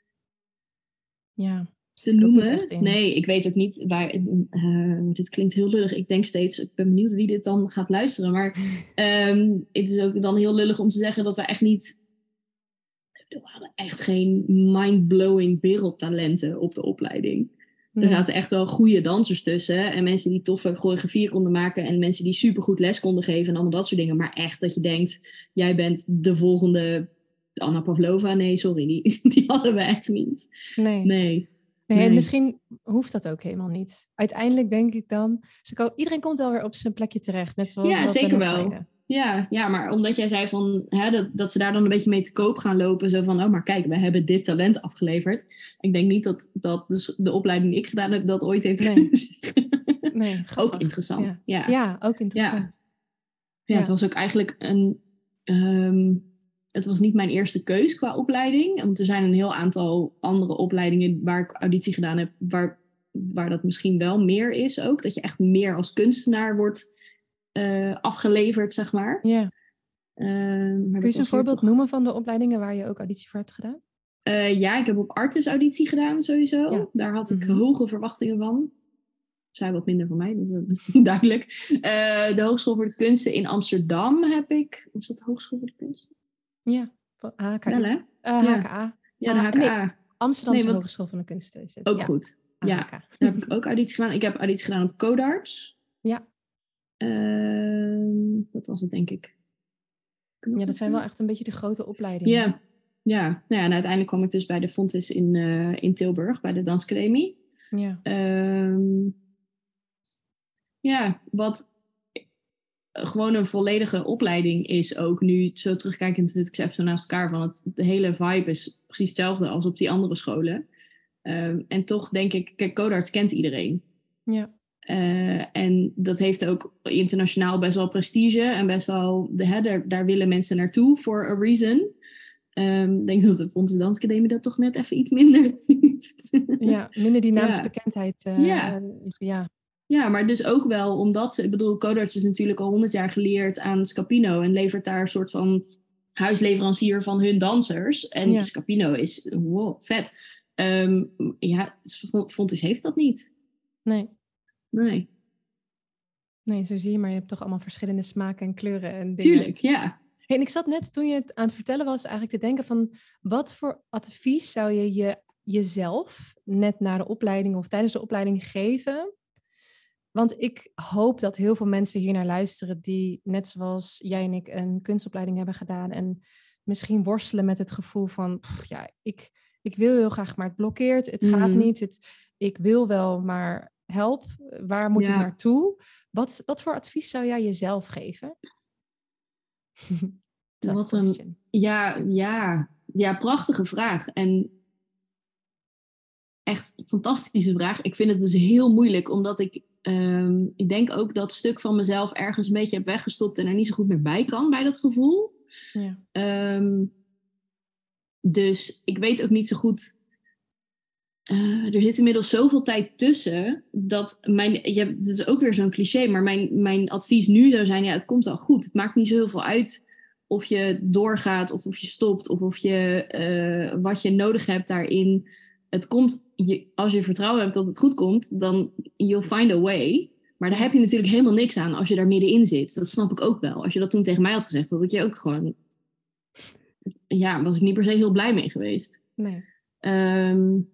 ja, te noemen? Nee, ik weet ook niet. Waar, uh, dit klinkt heel lullig. Ik denk steeds, ik ben benieuwd wie dit dan gaat luisteren. Maar um, het is ook dan heel lullig om te zeggen dat we echt niet... We hadden echt geen mind-blowing wereldtalenten op de opleiding. Nee. Er zaten echt wel goede dansers tussen. En mensen die toffe choreografieën konden maken. En mensen die supergoed les konden geven. En allemaal dat soort dingen. Maar echt dat je denkt, jij bent de volgende Anna Pavlova. Nee, sorry. Die, die hadden we echt niet. Nee. Nee. Nee, nee. En misschien hoeft dat ook helemaal niet. Uiteindelijk denk ik dan... Iedereen komt wel weer op zijn plekje terecht. Net zoals ja, wat zeker we wel. zeiden. Ja, ja, maar omdat jij zei van, hè, dat, dat ze daar dan een beetje mee te koop gaan lopen. Zo van, oh, maar kijk, we hebben dit talent afgeleverd. Ik denk niet dat, dat de, de opleiding die ik gedaan heb dat ooit heeft nee. kunnen zeggen. Nee, ook interessant. Ja. Ja. ja, ook interessant. Ja, ja, het was ook eigenlijk een... Um, het was niet mijn eerste keus qua opleiding. Want er zijn een heel aantal andere opleidingen waar ik auditie gedaan heb... waar, waar dat misschien wel meer is ook. Dat je echt meer als kunstenaar wordt... Uh, afgeleverd, zeg maar. Ja. Uh, Kun je eens een voorbeeld toch... noemen van de opleidingen waar je ook auditie voor hebt gedaan? Uh, ja, ik heb op Artis auditie gedaan sowieso. Ja. Daar had ik mm-hmm. hoge verwachtingen van. Zij wat minder van mij, dus dat is duidelijk. Uh, de Hogeschool voor de Kunsten in Amsterdam heb ik... Was dat de Hogeschool voor de Kunsten? Ja, H K A. Wel, hè? Uh, H K A. Ja, de H K A. Nee, Amsterdamse nee, wat... Hogeschool van de Kunsten is het. Ook ja. goed. Ja, daar heb ik ook auditie gedaan. Ik heb auditie gedaan op Codarts. Ja. Uh, dat was het, denk ik. Ja, dat zijn wel echt een beetje de grote opleidingen. Ja, ja. Nou ja, en uiteindelijk kwam ik dus bij de Fontis in, uh, in Tilburg, bij de Dansacademie. Ja. Um, ja, wat gewoon een volledige opleiding is ook nu, zo terugkijkend zit ik ze even zo naast elkaar van het, de hele vibe is precies hetzelfde als op die andere scholen. Um, en toch denk ik, kijk, Codarts kent iedereen. Ja. Uh, en dat heeft ook internationaal best wel prestige. En best wel, de, hè, daar, daar willen mensen naartoe for a reason. Um, ik denk dat de Fontes Dansacademie dat toch net even iets minder Ja, minder dynamische ja. bekendheid. Uh, ja. ja. Ja, maar dus ook wel omdat ze... Ik bedoel, Codarts is natuurlijk al honderd jaar geleerd aan Scapino. En levert daar een soort van huisleverancier van hun dansers. En ja. Scapino is, wow, vet. Um, ja, Fontes heeft dat niet. Nee. Nee. Nee, zo zie je, maar je hebt toch allemaal verschillende smaken en kleuren en dingen. Tuurlijk, ja. Hey, en ik zat net, toen je het aan het vertellen was, eigenlijk te denken van... wat voor advies zou je, je jezelf net na de opleiding of tijdens de opleiding geven? Want ik hoop dat heel veel mensen hier naar luisteren die, net zoals jij en ik, een kunstopleiding hebben gedaan en misschien worstelen met het gevoel van, pff, ja, ik, ik wil heel graag, maar het blokkeert, het gaat mm. niet, het, ik wil wel, maar help, waar moet ja. ik naartoe? Wat, wat voor advies zou jij jezelf geven? Wat een, ja, ja, ja, prachtige vraag. En echt een fantastische vraag. Ik vind het dus heel moeilijk, omdat ik, um, ik denk ook dat stuk van mezelf ergens een beetje heb weggestopt en er niet zo goed meer bij kan, bij dat gevoel. Ja. Um, dus ik weet ook niet zo goed... Uh, er zit inmiddels zoveel tijd tussen dat mijn, ja, dat is ook weer zo'n cliché, maar mijn, mijn advies nu zou zijn, ja, het komt wel goed. Het maakt niet zo heel veel uit of je doorgaat of of je stopt of of je uh, wat je nodig hebt daarin. Het komt, je, als je vertrouwen hebt dat het goed komt, dan you'll find a way. Maar daar heb je natuurlijk helemaal niks aan als je daar middenin zit. Dat snap ik ook wel. Als je dat toen tegen mij had gezegd, had ik je ook gewoon, ja, was ik niet per se heel blij mee geweest. Nee. Um,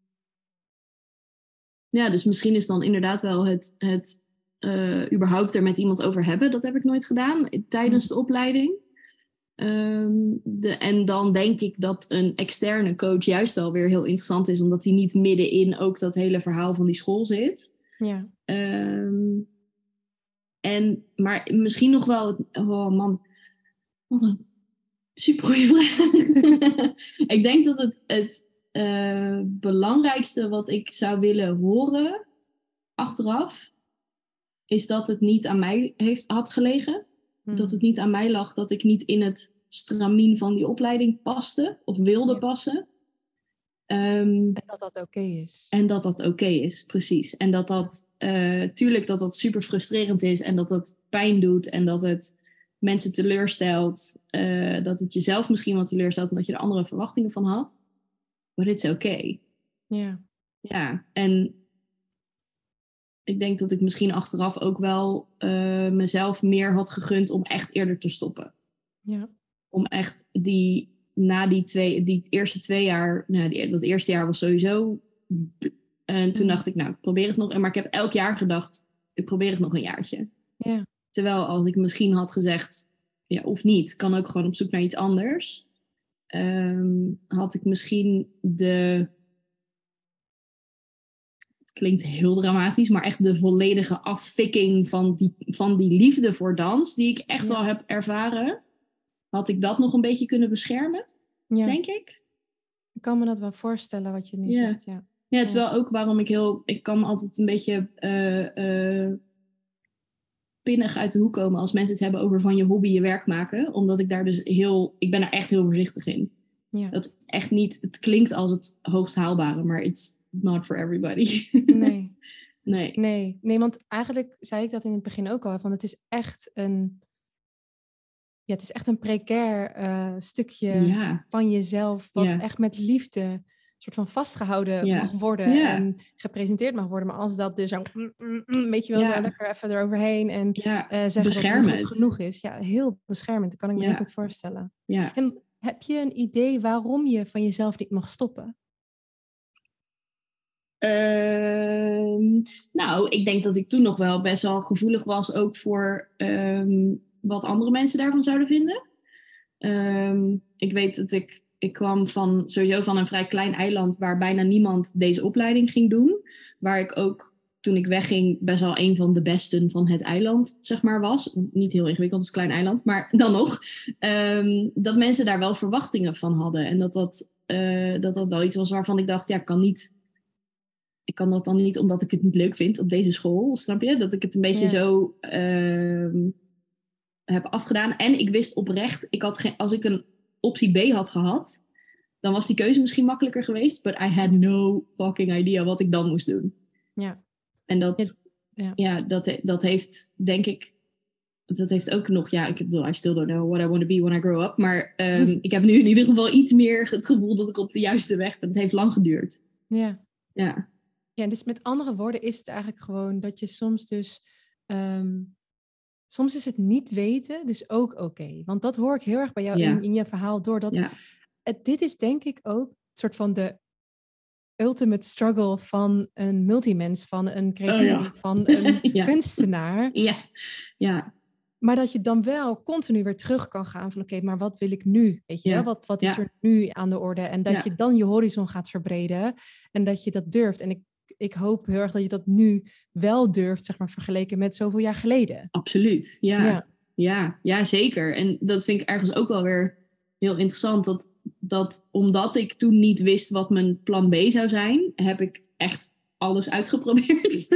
Ja, dus misschien is dan inderdaad wel het, het uh, überhaupt er met iemand over hebben. Dat heb ik nooit gedaan tijdens de opleiding. Um, de, en dan denk ik dat een externe coach juist wel weer heel interessant is. Omdat hij niet middenin ook dat hele verhaal van die school zit. Ja. Um, en, maar misschien nog wel... Oh man, wat een super goede vraag. Ik denk dat het... het Uh, belangrijkste wat ik zou willen horen achteraf is dat het niet aan mij heeft, had gelegen. Hmm. Dat het niet aan mij lag dat ik niet in het stramien van die opleiding paste of wilde ja. passen. Um, en dat dat oké okay is. En dat dat oké okay is, precies. En dat dat, uh, tuurlijk dat dat super frustrerend is en dat dat pijn doet en dat het mensen teleurstelt. Uh, dat het jezelf misschien wat teleurstelt omdat je er andere verwachtingen van had. Maar it's okay. Ja. Ja, en ik denk dat ik misschien achteraf ook wel uh, mezelf meer had gegund om echt eerder te stoppen. Ja. Om echt die, na die twee, die eerste twee jaar, nou, die, dat eerste jaar was sowieso. En toen mm. dacht ik, nou, ik probeer het nog. Maar ik heb elk jaar gedacht, ik probeer het nog een jaartje. Ja. Terwijl als ik misschien had gezegd, ja, of niet, kan ook gewoon op zoek naar iets anders. Um, had ik misschien de... Het klinkt heel dramatisch, maar echt de volledige afvikking van die, van die liefde voor dans, die ik echt ja. wel heb ervaren, had ik dat nog een beetje kunnen beschermen, ja. denk ik. Ik kan me dat wel voorstellen, wat je nu ja. zegt, ja. Ja, terwijl ja. ook waarom ik heel... Ik kan altijd een beetje... Uh, uh, pinnig uit de hoek komen als mensen het hebben over van je hobby je werk maken. Omdat ik daar dus heel... Ik ben daar echt heel voorzichtig in. Ja. Dat is echt niet... Het klinkt als het hoogst haalbare, maar it's not for everybody. Nee. nee. Nee. Nee, want eigenlijk zei ik dat in het begin ook al. Van het is echt een... Ja, het is echt een precair uh, stukje ja. van jezelf. Wat ja. echt met liefde... soort van vastgehouden ja. mag worden ja. en gepresenteerd mag worden. Maar als dat dus zo, mm, mm, mm, weet je wel, ja. zo lekker even eroverheen en ja. uh, zeggen beschermend. dat het goed genoeg is. Ja, heel beschermend. Dat kan ik me ja. heel goed voorstellen. Ja. En heb je een idee waarom je van jezelf niet mag stoppen? Uh, nou, ik denk dat ik toen nog wel best wel gevoelig was ook voor um, wat andere mensen daarvan zouden vinden. Um, ik weet dat ik Ik kwam van, sowieso van een vrij klein eiland waar bijna niemand deze opleiding ging doen. Waar ik ook toen ik wegging best wel een van de besten van het eiland, zeg maar, was. Niet heel ingewikkeld, het is een klein eiland, maar dan nog. Um, dat mensen daar wel verwachtingen van hadden. En dat dat, uh, dat dat wel iets was waarvan ik dacht, ja, ik kan niet... Ik kan dat dan niet omdat ik het niet leuk vind op deze school, snap je? Dat ik het een beetje ja. zo uh, heb afgedaan. En ik wist oprecht, ik had geen, als ik een optie B had gehad, dan was die keuze misschien makkelijker geweest. But I had no fucking idea wat ik dan moest doen. Ja. En dat, ja. Ja, dat, dat heeft, denk ik, dat heeft ook nog, ja, ik bedoel, I still don't know what I want to be when I grow up. Maar um, ik heb nu in ieder geval iets meer het gevoel dat ik op de juiste weg ben. Het heeft lang geduurd. Ja. Ja. Ja, dus met andere woorden is het eigenlijk gewoon dat je soms dus... Um, soms is het niet weten dus ook oké. Okay. Want dat hoor ik heel erg bij jou ja. in, in je verhaal door. Dat ja. het, dit is denk ik ook een soort van de ultimate struggle van een multimens, van een creatief, oh ja. van een ja. kunstenaar. Ja, ja. Maar dat je dan wel continu weer terug kan gaan van oké, okay, maar wat wil ik nu? Weet je ja. wel, wat, wat is ja. er nu aan de orde? En dat ja. je dan je horizon gaat verbreden en dat je dat durft. En ik, ik hoop heel erg dat je dat nu wel durft, zeg maar, vergeleken met zoveel jaar geleden. Absoluut, ja. Ja, ja, ja zeker. En dat vind ik ergens ook wel weer heel interessant. Dat, dat omdat ik toen niet wist wat mijn plan B zou zijn, heb ik echt alles uitgeprobeerd.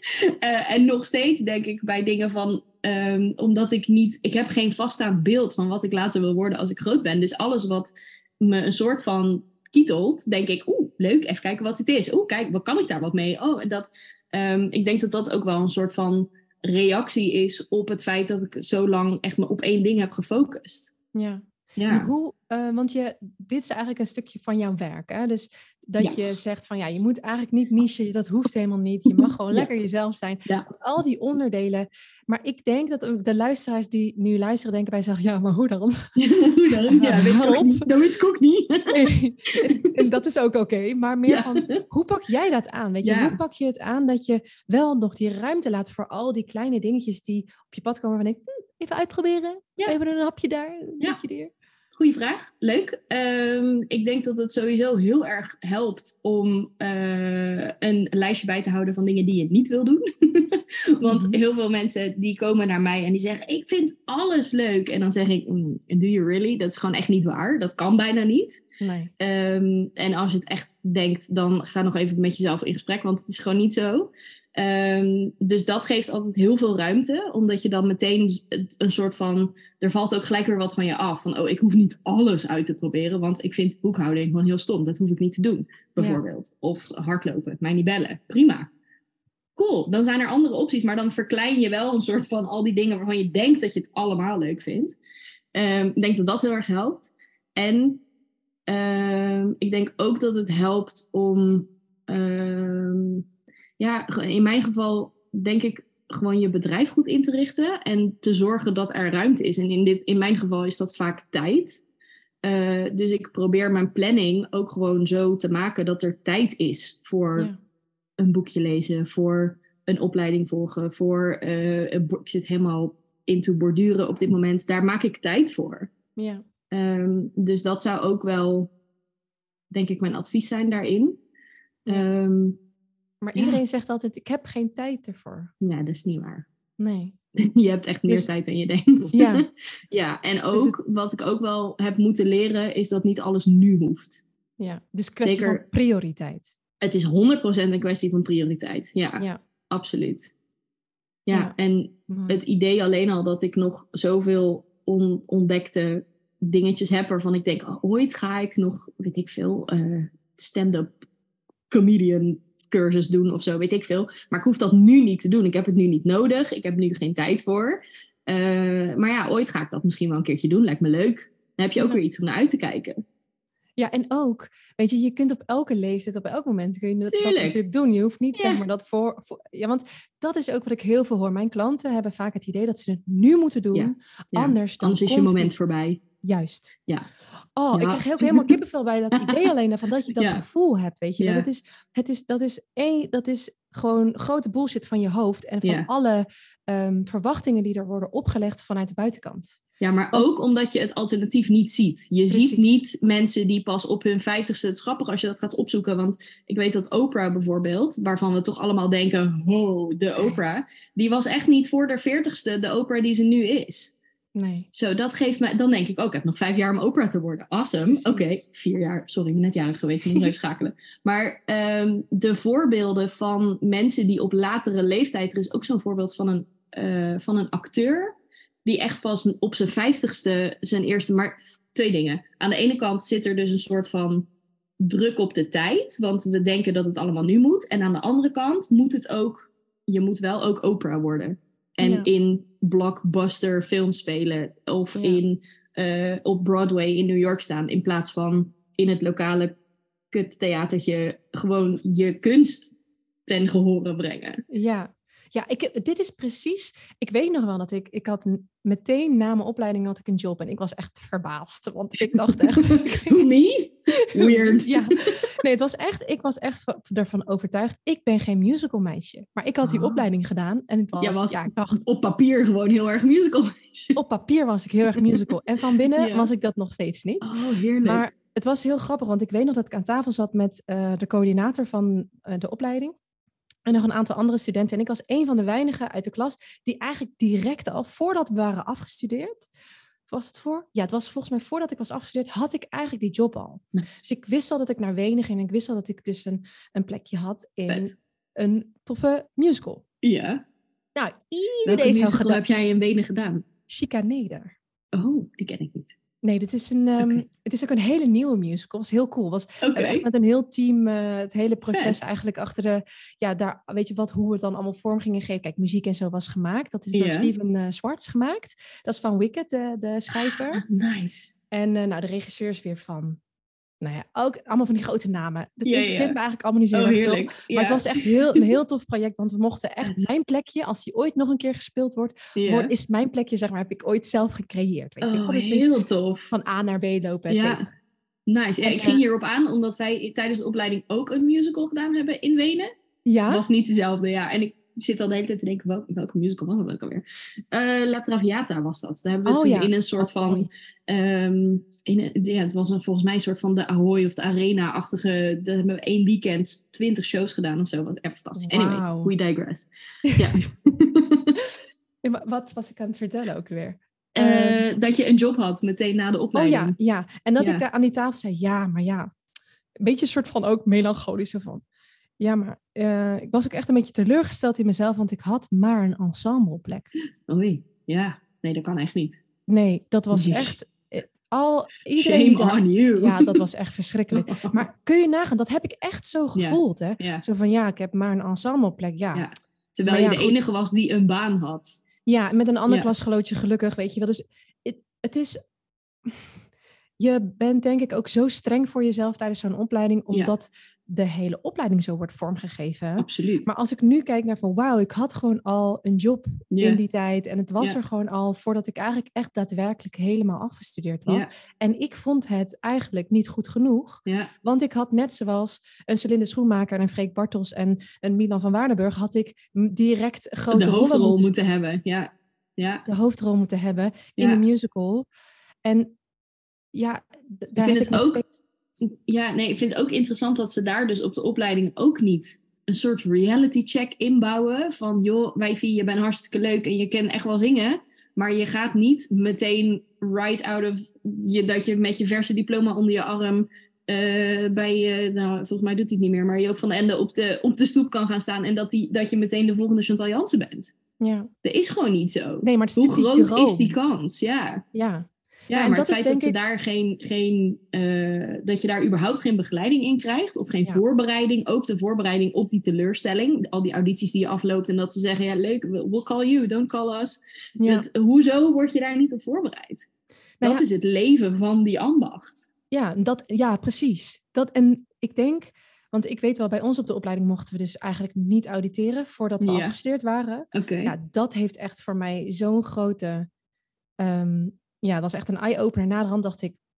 uh, en nog steeds denk ik bij dingen van... Um, omdat ik niet... Ik heb geen vaststaand beeld van wat ik later wil worden als ik groot ben. Dus alles wat me een soort van kietelt, denk ik... Oeh, leuk, even kijken wat het is. Oeh, kijk, wat kan ik daar wat mee? Oh, dat... Um, ik denk dat dat ook wel een soort van reactie is op het feit dat ik zo lang echt me op één ding heb gefocust. Ja. Ja. En hoe, uh, want je, dit is eigenlijk een stukje van jouw werk. Hè? Dus dat ja. je zegt van ja, je moet eigenlijk niet nichen, dat hoeft helemaal niet. Je mag gewoon ja. lekker jezelf zijn. Ja. Want al die onderdelen. Maar ik denk dat de luisteraars die nu luisteren denken bij zichzelf, ja, maar hoe dan? hoe dan? Ja, weet ik ook niet. Dat weet ik ook niet. en, en dat is ook oké. Okay, maar meer ja. van, hoe pak jij dat aan? Weet je, ja. hoe pak je het aan dat je wel nog die ruimte laat voor al die kleine dingetjes die op je pad komen waarvan ik hm, even uitproberen. Ja. Even een hapje daar, een ja. beetje daar. Goeie vraag, leuk. Um, ik denk dat het sowieso heel erg helpt om uh, een lijstje bij te houden van dingen die je niet wil doen. Want mm-hmm. heel veel mensen die komen naar mij en die zeggen, ik vind alles leuk. En dan zeg ik, mm, do you really? Dat is gewoon echt niet waar. Dat kan bijna niet. Nee. Um, en als je het echt denkt, dan ga nog even met jezelf in gesprek, want het is gewoon niet zo. Um, dus dat geeft altijd heel veel ruimte, omdat je dan meteen een soort van, er valt ook gelijk weer wat van je af, van oh, ik hoef niet alles uit te proberen, want ik vind boekhouding gewoon heel stom, dat hoef ik niet te doen, bijvoorbeeld. Ja. Of hardlopen, mij niet bellen, prima. Cool, dan zijn er andere opties, maar dan verklein je wel een soort van al die dingen waarvan je denkt dat je het allemaal leuk vindt. Um, ik denk dat dat heel erg helpt. En um, ik denk ook dat het helpt om... Um, Ja, in mijn geval denk ik gewoon je bedrijf goed in te richten en te zorgen dat er ruimte is. En in, dit, in mijn geval is dat vaak tijd. Uh, dus ik probeer mijn planning ook gewoon zo te maken dat er tijd is voor ja. een boekje lezen, voor een opleiding volgen, voor uh, een, ik zit helemaal into borduren op dit moment. Daar maak ik tijd voor. Ja. Um, dus dat zou ook wel, denk ik, mijn advies zijn daarin. Ja. Um, Maar iedereen ja. zegt altijd, ik heb geen tijd ervoor. Ja, dat is niet waar. Nee. Je hebt echt meer dus, tijd dan je denkt. Ja. ja, en ook, dus het, wat ik ook wel heb moeten leren, is dat niet alles nu hoeft. Ja, dus kwestie Zeker, van prioriteit. Het is honderd procent een kwestie van prioriteit. Ja, ja. absoluut. Ja, ja. en Mooi. Het idee alleen al dat ik nog zoveel onontdekte dingetjes heb, waarvan ik denk, oh, ooit ga ik nog, weet ik veel, uh, stand-up comedian cursus doen of zo, weet ik veel. Maar ik hoef dat nu niet te doen. Ik heb het nu niet nodig. Ik heb nu geen tijd voor. Uh, maar ja, ooit ga ik dat misschien wel een keertje doen. Lijkt me leuk. Dan heb je ook ja. weer iets om naar uit te kijken. Ja, en ook, weet je, je kunt op elke leeftijd, op elk moment kun je dat, dat natuurlijk doen. Je hoeft niet, ja. zeg maar, dat voor, voor... Ja, want dat is ook wat ik heel veel hoor. Mijn klanten hebben vaak het idee dat ze het nu moeten doen. Ja. Ja. Anders dan Anders is je moment voorbij. Juist. Ja. Oh, ja. ik krijg ook helemaal kippenvel bij dat idee alleen van dat je dat ja. gevoel hebt, weet je. Ja. Dat is, het is, dat is één, dat is gewoon grote bullshit van je hoofd en van Ja. alle um, verwachtingen die er worden opgelegd vanuit de buitenkant. Ja, maar ook omdat je het alternatief niet ziet. Je Precies. ziet niet mensen die pas op hun vijftigste... Het is grappig als je dat gaat opzoeken. Want ik weet dat Oprah bijvoorbeeld... waarvan we toch allemaal denken... Oh, de Oprah. Die was echt niet voor de veertigste de Oprah die ze nu is. Nee. Zo, dat geeft mij... Dan denk ik, oh, ik heb nog vijf jaar om Oprah te worden. Awesome. Oké, okay, vier jaar. Sorry, ik ben net jarig geweest. Ik moet even schakelen. Maar um, de voorbeelden van mensen die op latere leeftijd... Er is ook zo'n voorbeeld van een, uh, van een acteur... die echt pas op zijn vijftigste zijn eerste... Maar twee dingen. Aan de ene kant zit er dus een soort van druk op de tijd. Want we denken dat het allemaal nu moet. En aan de andere kant moet het ook... Je moet wel ook Oprah worden. En ja. in blockbuster films spelen. Of ja. in, uh, op Broadway in New York staan. In plaats van in het lokale kuttheatertje... gewoon je kunst ten gehore brengen. Ja. Ja, ik, dit is precies... Ik weet nog wel dat ik... Ik had meteen na mijn opleiding had ik een job. En ik was echt verbaasd. Want ik dacht echt... Me? Weird. Ja. Nee, het was echt... Ik was echt ervan overtuigd. Ik ben geen musical meisje. Maar ik had die oh. opleiding gedaan. En het was... Ja, was ja, ik dacht, op papier gewoon heel erg musical meisje. Op papier was ik heel erg musical. En van binnen ja. was ik dat nog steeds niet. Oh, heerlijk. Maar het was heel grappig. Want ik weet nog dat ik aan tafel zat met uh, de coördinator van uh, de opleiding. En nog een aantal andere studenten. En ik was een van de weinigen uit de klas die eigenlijk direct al, voordat we waren afgestudeerd, was het voor? Ja, het was volgens mij voordat ik was afgestudeerd, had ik eigenlijk die job al. Nice. Dus ik wist al dat ik naar Wenen ging en ik wist al dat ik dus een, een plekje had in Vet. een toffe musical. Ja. Nou, iedereen Welke musical gedaan. Heb jij in Wenen gedaan? Chicaneder. Oh, die ken ik niet. Nee, dit is een, um, okay. het is ook een hele nieuwe musical. Het was heel cool. Het was okay. echt met een heel team uh, het hele proces Vet. eigenlijk achter de... Ja, daar weet je wat, hoe we het dan allemaal vorm gingen geven. Kijk, muziek en zo was gemaakt. Dat is door yeah. Steven uh, Schwartz gemaakt. Dat is van Wicked, de, de schrijver. Ah, nice. En uh, nou, de regisseur is weer van... Nou ja, ook allemaal van die grote namen. Dat yeah, interesseert yeah. me eigenlijk allemaal niet zo oh, erg heerlijk. veel. Yeah. Maar het was echt heel, een heel tof project. Want we mochten echt mijn plekje, als die ooit nog een keer gespeeld wordt, yeah. wordt is mijn plekje, zeg maar, heb ik ooit zelf gecreëerd. Weet je? Oh, oh, dus heel tof. Van A naar B lopen, et ja. cetera. Nice. Ja, ik ging hierop aan, omdat wij tijdens de opleiding ook een musical gedaan hebben in Wenen. Ja. Het was niet dezelfde, ja. En ik zit al de hele tijd te denken, wel, welke musical was dat ook alweer? Uh, La Traviata was dat. Daar hebben we oh, toen ja. in een soort van... Um, in een, ja, het was een, volgens mij een soort van de Ahoy of de Arena-achtige... Daar hebben we één weekend twintig shows gedaan of zo. Wat echt fantastisch. Wow. Anyway, we digress. Ja. ja, maar wat was ik aan het vertellen ook weer? Uh, um, dat je een job had meteen na de opleiding. Oh ja, ja. En dat ja. ik daar aan die tafel zei, ja, maar ja. Een beetje een soort van ook melancholische van... Ja, maar uh, ik was ook echt een beetje teleurgesteld in mezelf, want ik had maar een ensembleplek. Oei, ja. Nee, dat kan echt niet. Nee, dat was nee. echt... Al, iedereen Shame daar, on you. Ja, dat was echt verschrikkelijk. Maar kun je nagaan, dat heb ik echt zo gevoeld. Ja. Hè? Ja. Zo van, ja, ik heb maar een ensembleplek. Ja. Ja. Terwijl ja, je de goed. enige was die een baan had. Ja, met een ander ja. klasgenootje gelukkig, weet je wel. Dus het, het is... Je bent denk ik ook zo streng voor jezelf tijdens zo'n opleiding, omdat ja. de hele opleiding zo wordt vormgegeven. Absoluut. Maar als ik nu kijk naar van wauw, ik had gewoon al een job yeah. in die tijd. En het was yeah. er gewoon al voordat ik eigenlijk echt daadwerkelijk helemaal afgestudeerd was. Yeah. En ik vond het eigenlijk niet goed genoeg. Yeah. Want ik had net zoals een Celinde Schoenmaker en een Freek Bartels en een Milan van Waardenburg, had ik direct grote de hoofdrol moeten, moeten hebben. Ja. Ja. De hoofdrol moeten hebben in een musical. En ja, d- daar ik vind heb het ik nog ook, steeds... Ja, nee, ik vind het ook interessant dat ze daar dus op de opleiding ook niet een soort reality check inbouwen. Van joh, wijfie, je bent hartstikke leuk en je kan echt wel zingen. Maar je gaat niet meteen right out of je, dat je met je verse diploma onder je arm uh, bij, uh, nou volgens mij doet hij het niet meer, maar Joop van den Ende op de, op de stoep kan gaan staan en dat, die, dat je meteen de volgende Chantal Jansen bent. Ja. Dat is gewoon niet zo. Nee, maar het is Hoe groot die is die kans? Ja. Ja. Ja, ja, maar dat het feit is, dat ze ik... daar geen, geen uh, dat je daar überhaupt geen begeleiding in krijgt, of geen ja. voorbereiding, ook de voorbereiding op die teleurstelling, al die audities die je afloopt en dat ze zeggen, ja leuk, we'll call you, don't call us. Ja. Het, hoezo word je daar niet op voorbereid? Nou, dat ja. is het leven van die ambacht. Ja, dat, ja precies. Dat, en ik denk, want ik weet wel, bij ons op de opleiding mochten we dus eigenlijk niet auditeren voordat we ja. afgestudeerd waren. Okay. Ja, dat heeft echt voor mij zo'n grote... Um, ja, dat was echt een eye-opener. Na de hand dacht ik,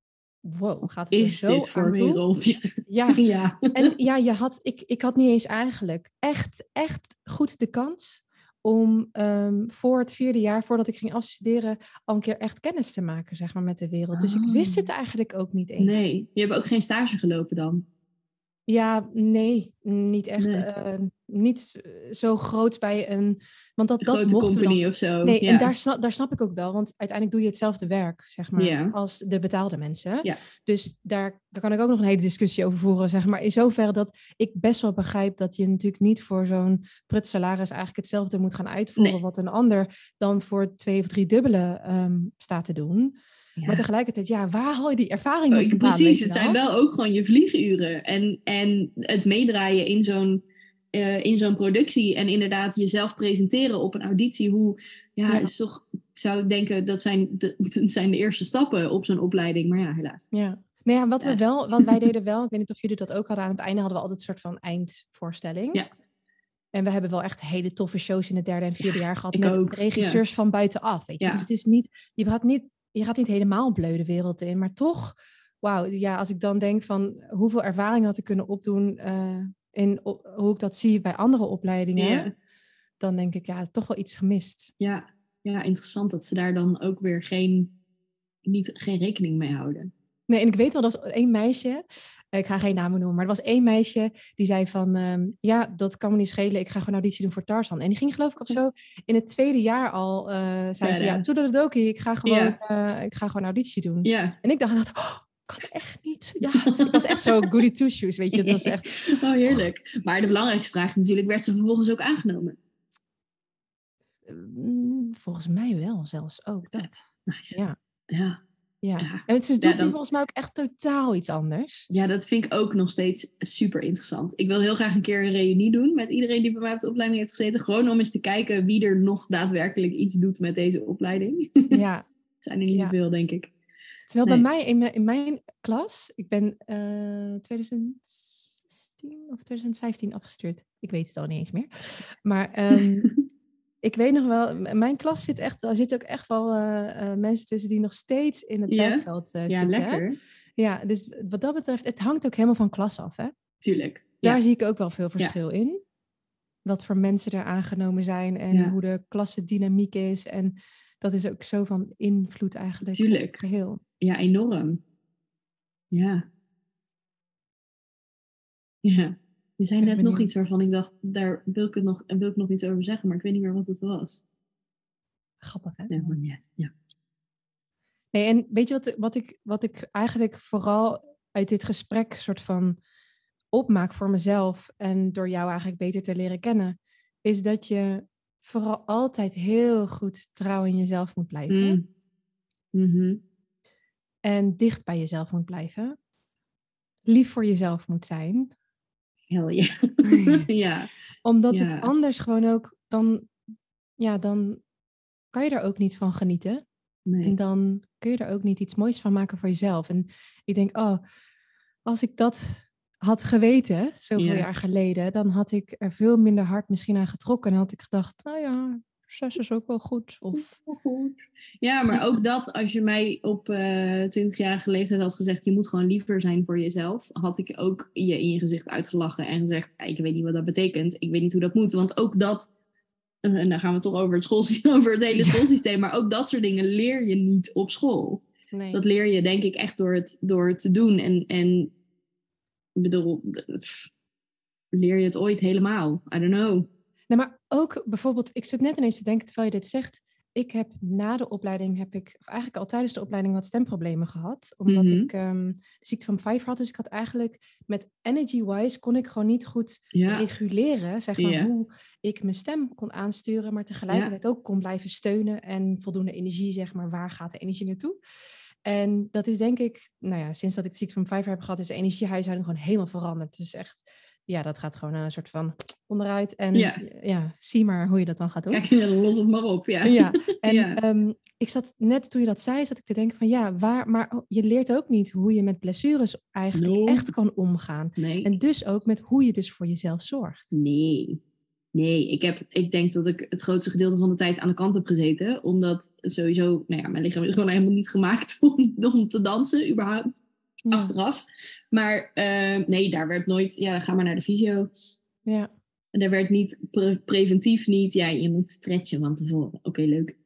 wow, gaat het er Is zo dit voor aan toe? wereld? Ja. Ja, Ja. en ja, je had, ik, ik had niet eens eigenlijk echt, echt goed de kans om um, voor het vierde jaar, voordat ik ging afstuderen, al een keer echt kennis te maken, zeg maar, met de wereld. Dus ik wist het eigenlijk ook niet eens. Nee, je hebt ook geen stage gelopen dan? Ja, nee, niet echt. Nee. Uh, niet zo groot bij een... Want dat, Een dat grote mochten we company dan. of zo. Nee, ja. en daar snap, daar snap ik ook wel. Want uiteindelijk doe je hetzelfde werk, zeg maar, Ja. als de betaalde mensen. Ja. Dus daar, daar kan ik ook nog een hele discussie over voeren, zeg maar. In zoverre dat ik best wel begrijp dat je natuurlijk niet voor zo'n prut salaris eigenlijk hetzelfde moet gaan uitvoeren Nee. wat een ander dan voor twee of drie dubbele um, staat te doen. Ja. Maar tegelijkertijd, ja, waar haal je die ervaring oh, nog vandaan? Precies, het zijn wel ook gewoon je vlieguren. En, en het meedraaien in zo'n, uh, in zo'n productie. En inderdaad jezelf presenteren op een auditie. Hoe, ja, ja. Is toch, ik zou denken, dat zijn de, dat zijn de eerste stappen op zo'n opleiding. Maar ja, helaas. Ja. Nou ja, wat, we wel, wat wij deden wel, ik weet niet of jullie dat ook hadden. Aan het einde hadden we altijd een soort van eindvoorstelling. Ja. En we hebben wel echt hele toffe shows in het derde en vierde ja, jaar gehad. Met ook. regisseurs ja. van buitenaf, weet je. Ja. Dus het is niet, je gaat niet... Je gaat niet helemaal bleu de wereld in, maar toch, wauw, ja, als ik dan denk van hoeveel ervaring had ik kunnen opdoen uh, in op, hoe ik dat zie bij andere opleidingen, yeah. dan denk ik, ja, toch wel iets gemist. Ja, ja, interessant dat ze daar dan ook weer geen, niet, geen rekening mee houden. Nee, en ik weet wel, dat was één meisje, ik ga geen namen noemen, maar er was één meisje die zei van, um, ja, dat kan me niet schelen, ik ga gewoon auditie doen voor Tarzan. En die ging geloof ik of zo in het tweede jaar al, uh, zei ja, ze, ja, toedeledokie, ik ga gewoon, ja. uh, ik ga gewoon auditie doen. Ja. En ik dacht, oh, kan echt niet. Ja, ik was echt zo goody two shoes, weet je. Het was echt... Oh, heerlijk. Maar de belangrijkste vraag natuurlijk, werd ze vervolgens ook aangenomen? Volgens mij wel, zelfs ook. Dat. Nice. Ja. Ja. Ja. ja, en het is ja, dan... volgens mij ook echt totaal iets anders. Ja, dat vind ik ook nog steeds super interessant. Ik wil heel graag een keer een reunie doen met iedereen die bij mij op de opleiding heeft gezeten. Gewoon om eens te kijken wie er nog daadwerkelijk iets doet met deze opleiding. Ja. Het zijn er niet ja. zoveel, denk ik. Terwijl nee. bij mij, in mijn, in mijn klas, ik ben uh, twintig zestien of twintig vijftien afgestuurd. Ik weet het al niet eens meer. Maar... Um, ik weet nog wel, mijn klas zit echt, daar zitten ook echt wel uh, uh, mensen tussen die nog steeds in het ja? werkveld uh, ja, zitten. Ja, lekker. Ja, dus wat dat betreft, het hangt ook helemaal van klas af, hè? Tuurlijk. Daar ja. zie ik ook wel veel verschil ja. in. Wat voor mensen er aangenomen zijn en ja. hoe de klassendynamiek is. En dat is ook zo van invloed eigenlijk Tuurlijk. op het geheel. Ja, enorm. Ja. Ja. Je zei net nog iets waarvan ik dacht, daar wil ik, het nog, wil ik nog iets over zeggen, maar ik weet niet meer wat het was. Grappig, hè? Ja, maar niet. Ja. Nee, en weet je wat, wat, ik, wat ik eigenlijk vooral uit dit gesprek soort van opmaak voor mezelf en door jou eigenlijk beter te leren kennen, is dat je vooral altijd heel goed trouw in jezelf moet blijven. Mm. Mm-hmm. En dicht bij jezelf moet blijven. Lief voor jezelf moet zijn. Hell yeah. ja. Omdat ja. het anders gewoon ook, dan, ja, dan kan je er ook niet van genieten. Nee. En dan kun je er ook niet iets moois van maken voor jezelf. En ik denk, oh, als ik dat had geweten, zoveel ja. jaar geleden, dan had ik er veel minder hard misschien aan getrokken. En had ik gedacht, nou ja, zes is ook wel goed. Of... goed. Ja, maar ook dat, als je mij op twintigjarige uh, leeftijd had gezegd, je moet gewoon liever zijn voor jezelf, had ik ook je in je gezicht uitgelachen en gezegd, ik weet niet wat dat betekent, ik weet niet hoe dat moet. Want ook dat, uh, en dan gaan we toch over het schoolsysteem, over het hele schoolsysteem, maar ook dat soort dingen leer je niet op school. Nee. Dat leer je denk ik echt door het, door het te doen. En, en ik bedoel, pff, leer je het ooit helemaal? I don't know. Nee, maar ook bijvoorbeeld, ik zit net ineens te denken terwijl je dit zegt. Ik heb na de opleiding, heb ik, of eigenlijk al tijdens de opleiding, wat stemproblemen gehad. Omdat mm-hmm. ik um, de ziekte van Pfeiffer had. Dus ik had eigenlijk met energy-wise kon ik gewoon niet goed ja. reguleren. Zeg maar ja. hoe ik mijn stem kon aansturen. Maar tegelijkertijd ja. ook kon blijven steunen. En voldoende energie, zeg maar. Waar gaat de energie naartoe? En dat is denk ik, nou ja, sinds dat ik de ziekte van Pfeiffer heb gehad, is de energiehuishouding gewoon helemaal veranderd. Dus echt... Ja, dat gaat gewoon een soort van onderuit. En ja. ja, zie maar hoe je dat dan gaat doen. Kijk, ja, los het maar op, ja. Ja, en ja. Um, ik zat net toen je dat zei, zat ik te denken van ja, waar, maar je leert ook niet hoe je met blessures eigenlijk no. echt kan omgaan. Nee. En dus ook met hoe je dus voor jezelf zorgt. Nee, nee. Ik, heb, ik denk dat ik het grootste gedeelte van de tijd aan de kant heb gezeten. Omdat sowieso, nou ja, mijn lichaam is gewoon helemaal niet gemaakt om, om te dansen, überhaupt. Ja. achteraf. Maar uh, nee, daar werd nooit... Ja, dan ga maar naar de fysio. Ja. En daar werd niet pre- preventief niet... Ja, je moet stretchen van tevoren. Oké, okay, leuk.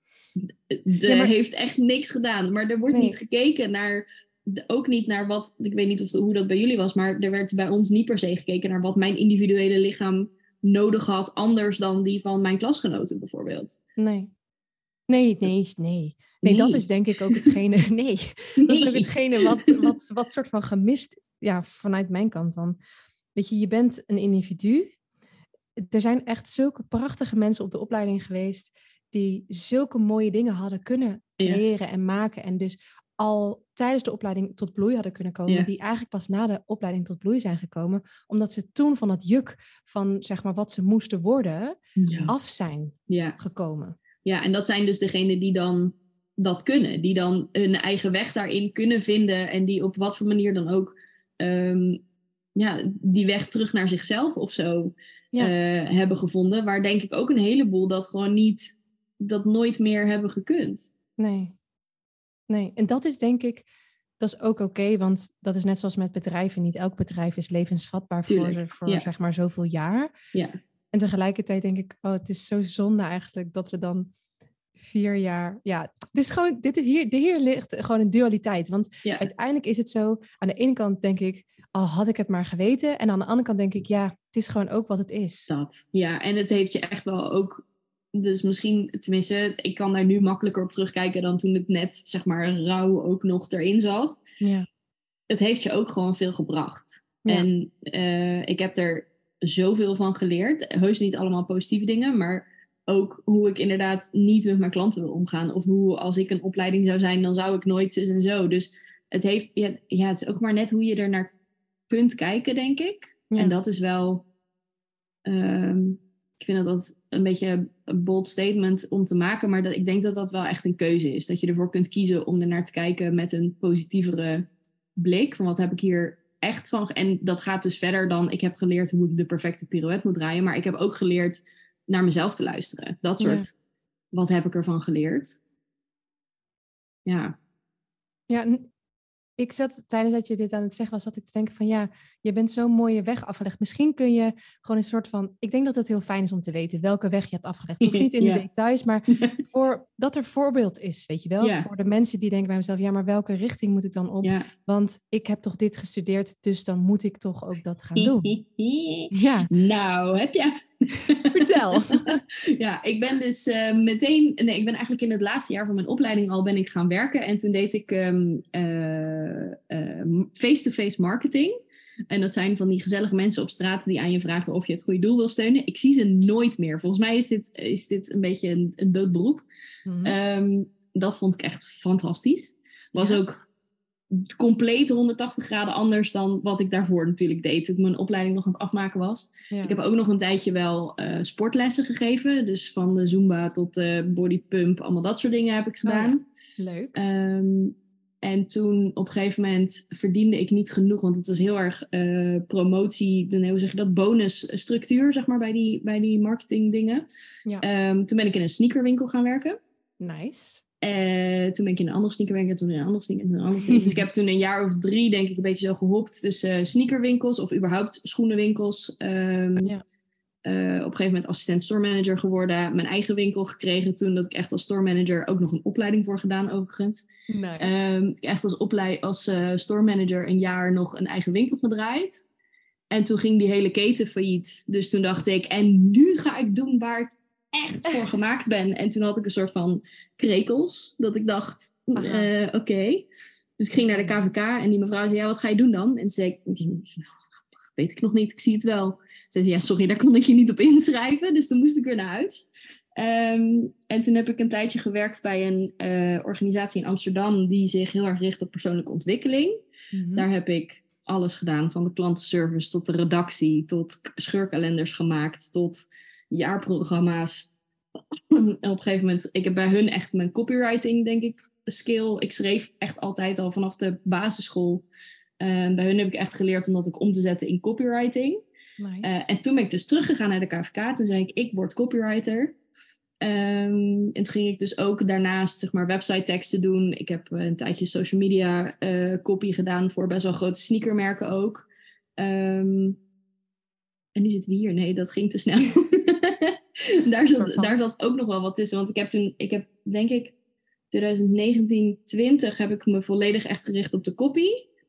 De ja, maar... heeft echt niks gedaan. Maar er wordt nee. niet gekeken naar... Ook niet naar wat... Ik weet niet of de, hoe dat bij jullie was... Maar er werd bij ons niet per se gekeken... naar wat mijn individuele lichaam nodig had... anders dan die van mijn klasgenoten bijvoorbeeld. Nee. Nee, nee, nee. Nee, nee. Dat is denk ik ook hetgene... Nee, nee. Dat is ook hetgene wat, wat, wat soort van gemist... Ja, vanuit mijn kant dan. Weet je, je bent een individu. Er zijn echt zulke prachtige mensen op de opleiding geweest... die zulke mooie dingen hadden kunnen creëren ja. en maken. En dus al tijdens de opleiding tot bloei hadden kunnen komen... Ja. die eigenlijk pas na de opleiding tot bloei zijn gekomen... omdat ze toen van dat juk van zeg maar wat ze moesten worden... Ja. af zijn ja. gekomen. Ja, en dat zijn dus degenen die dan dat kunnen. Die dan hun eigen weg daarin kunnen vinden... en die op wat voor manier dan ook... Um, ja, die weg terug naar zichzelf of zo ja. uh, hebben gevonden. Waar denk ik ook een heleboel dat gewoon niet... dat nooit meer hebben gekund. Nee. Nee, en dat is denk ik... dat is ook oké, okay, want dat is net zoals met bedrijven. Niet elk bedrijf is levensvatbaar Tuurlijk. voor, voor ja. zeg maar zoveel jaar. Ja. En tegelijkertijd denk ik... oh, het is zo zonde eigenlijk dat we dan... vier jaar... Ja, het is gewoon, dit is hier, hier ligt gewoon een dualiteit. Want ja. uiteindelijk is het zo... aan de ene kant denk ik... al had ik het maar geweten. En aan de andere kant denk ik... ja, het is gewoon ook wat het is. Dat, ja. En het heeft je echt wel ook... Dus misschien, tenminste... ik kan daar nu makkelijker op terugkijken... dan toen het net, zeg maar, rauw ook nog erin zat. Ja. Het heeft je ook gewoon veel gebracht. Ja. En uh, ik heb er zoveel van geleerd. Heus niet allemaal positieve dingen... maar ook hoe ik inderdaad niet met mijn klanten wil omgaan. Of hoe als ik een opleiding zou zijn... dan zou ik nooit zus en zo. Dus het heeft... Ja, ja, het is ook maar net hoe je er naar kunt kijken, denk ik. Ja. En dat is wel... Um, ik vind dat dat een beetje een bold statement om te maken. Maar dat, ik denk dat dat wel echt een keuze is. Dat je ervoor kunt kiezen om er naar te kijken met een positievere blik. Van wat heb ik hier echt van... En dat gaat dus verder dan... Ik heb geleerd hoe ik de perfecte pirouette moet draaien. Maar ik heb ook geleerd... naar mezelf te luisteren. Dat soort, ja. Wat heb ik ervan geleerd? Ja. Ja, n- ik zat, tijdens dat je dit aan het zeggen was, zat ik te denken van ja, je bent zo'n mooie weg afgelegd. Misschien kun je gewoon een soort van, ik denk dat het heel fijn is om te weten welke weg je hebt afgelegd. Hoeft niet in ja. de details, maar voor, dat er voorbeeld is, weet je wel. Ja. Voor de mensen die denken bij mezelf, ja, maar welke richting moet ik dan op? Ja. Want ik heb toch dit gestudeerd, dus dan moet ik toch ook dat gaan doen. Ja. Nou, heb je... Vertel. Ja, ik ben dus uh, meteen... Nee, ik ben eigenlijk in het laatste jaar van mijn opleiding al ben ik gaan werken. En toen deed ik um, uh, uh, face-to-face marketing. En dat zijn van die gezellige mensen op straat die aan je vragen of je het goede doel wil steunen. Ik zie ze nooit meer. Volgens mij is dit, is dit een beetje een, een dood beroep. Mm-hmm. Um, dat vond ik echt fantastisch. Was ja. ook compleet honderdtachtig graden anders dan wat ik daarvoor natuurlijk deed. Toen ik mijn opleiding nog aan het afmaken was. Ja. Ik heb ook nog een tijdje wel uh, sportlessen gegeven. Dus van de Zumba tot de bodypump. Allemaal dat soort dingen heb ik gedaan. Oh ja. Leuk. Um, en toen op een gegeven moment verdiende ik niet genoeg. Want het was heel erg uh, promotie. Hoe zeg je dat? Bonusstructuur, zeg maar, bij die, bij die marketing dingen. Ja. Um, toen ben ik in een sneakerwinkel gaan werken. Nice. Uh, toen ben ik in een andere sneakerwinkel, toen in een andere sneaker, toen in een andere sneaker. Dus ik heb toen een jaar of drie, denk ik, een beetje zo gehopt tussen uh, sneakerwinkels of überhaupt schoenenwinkels. Um, ja. uh, op een gegeven moment assistent store manager geworden. Mijn eigen winkel gekregen toen dat ik echt als store manager ook nog een opleiding voor gedaan, overigens. Nice. Um, ik echt als, oplei- als uh, store manager een jaar nog een eigen winkel gedraaid. En toen ging die hele keten failliet. Dus toen dacht ik, en nu ga ik doen waar ik echt voor gemaakt ben. En toen had ik een soort van krekels. Dat ik dacht, uh, oké. Okay. Dus ik ging naar de K V K en die mevrouw zei, ja, wat ga je doen dan? En toen zei ik, weet ik nog niet, ik zie het wel. Ze zei, ja, sorry, daar kon ik je niet op inschrijven. Dus toen moest ik weer naar huis. Um, en toen heb ik een tijdje gewerkt bij een uh, organisatie in Amsterdam die zich heel erg richt op persoonlijke ontwikkeling. Mm-hmm. Daar heb ik alles gedaan, van de klantenservice tot de redactie, tot scheurkalenders gemaakt, tot jaarprogramma's. En op een gegeven moment, ik heb bij hun echt mijn copywriting, denk ik, skill. Ik schreef echt altijd al vanaf de basisschool. Uh, bij hun heb ik echt geleerd om dat ook om te zetten in copywriting. Nice. Uh, en toen ben ik dus teruggegaan naar de K V K. Toen zei ik, ik word copywriter. Um, en toen ging ik dus ook daarnaast zeg maar website teksten doen. Ik heb een tijdje social media uh, copy gedaan voor best wel grote sneakermerken ook. Um, en nu zitten we hier. Nee, dat ging te snel. daar, zat, daar zat ook nog wel wat tussen. Want ik heb toen, ik heb denk ik twintig negentien twintig heb ik me volledig echt gericht op de copy.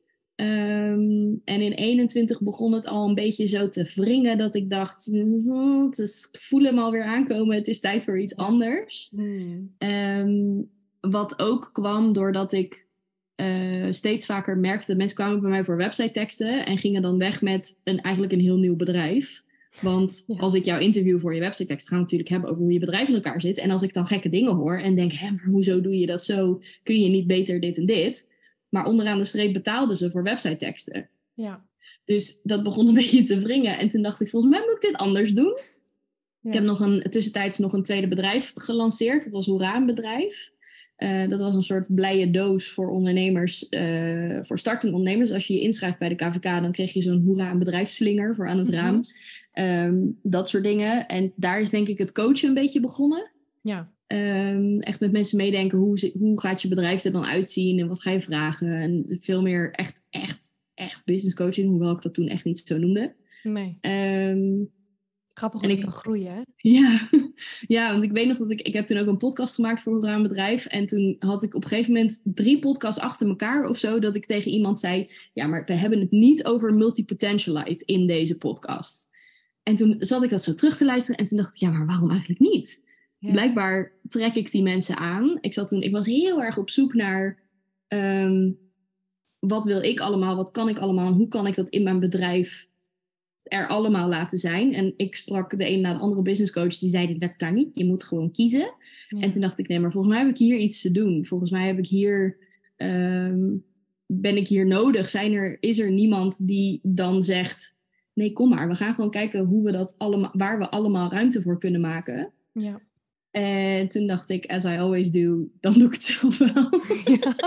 Um, en in eenentwintig begon het al een beetje zo te wringen dat ik dacht, het is, ik voel hem alweer aankomen, het is tijd voor iets anders. Hmm. Um, wat ook kwam doordat ik uh, steeds vaker merkte, mensen kwamen bij mij voor website teksten en gingen dan weg met een, eigenlijk een heel nieuw bedrijf. Want ja. als ik jou interview voor je website tekst, gaan we natuurlijk hebben over hoe je bedrijf in elkaar zit. En als ik dan gekke dingen hoor en denk, hé, maar hoezo doe je dat zo? Kun je niet beter dit en dit? Maar onderaan de streep betaalden ze voor website teksten. Ja. Dus dat begon een beetje te wringen. En toen dacht ik, volgens mij moet ik dit anders doen. Ja. Ik heb nog een, tussentijds nog een tweede bedrijf gelanceerd. Dat was Hoera, een bedrijf. Uh, dat was een soort blije doos voor ondernemers, uh, voor startende ondernemers. Als je je inschrijft bij de K V K, dan kreeg je zo'n Hoera, een bedrijfsslinger voor aan het raam. Mm-hmm. Um, dat soort dingen. En daar is denk ik het coachen een beetje begonnen. Ja. Um, echt met mensen meedenken, hoe, hoe gaat je bedrijf er dan uitzien en wat ga je vragen? En veel meer echt, echt, echt business coaching, hoewel ik dat toen echt niet zo noemde. Nee. Um, Grappig hoe je kan groeien, hè? Ja. ja, want ik weet nog dat ik... Ik heb toen ook een podcast gemaakt voor Hoera, een bedrijf. En toen had ik op een gegeven moment drie podcasts achter elkaar of zo, dat ik tegen iemand zei, ja, maar we hebben het niet over multipotentialite in deze podcast. En toen zat ik dat zo terug te luisteren en toen dacht ik, ja, maar waarom eigenlijk niet? Ja. Blijkbaar trek ik die mensen aan. Ik, zat toen, ik was heel erg op zoek naar um, wat wil ik allemaal, wat kan ik allemaal en hoe kan ik dat in mijn bedrijf er allemaal laten zijn. En ik sprak de een na de andere business coach die zeiden dat kan niet, je moet gewoon kiezen. Ja. En toen dacht ik, nee, maar volgens mij heb ik hier iets te doen. Volgens mij heb ik hier, um, ben ik hier nodig. Zijn er, is er niemand die dan zegt, nee, kom maar, we gaan gewoon kijken hoe we dat allemaal, waar we allemaal ruimte voor kunnen maken. Ja. En toen dacht ik, as I always do, dan doe ik het zelf wel. Ja.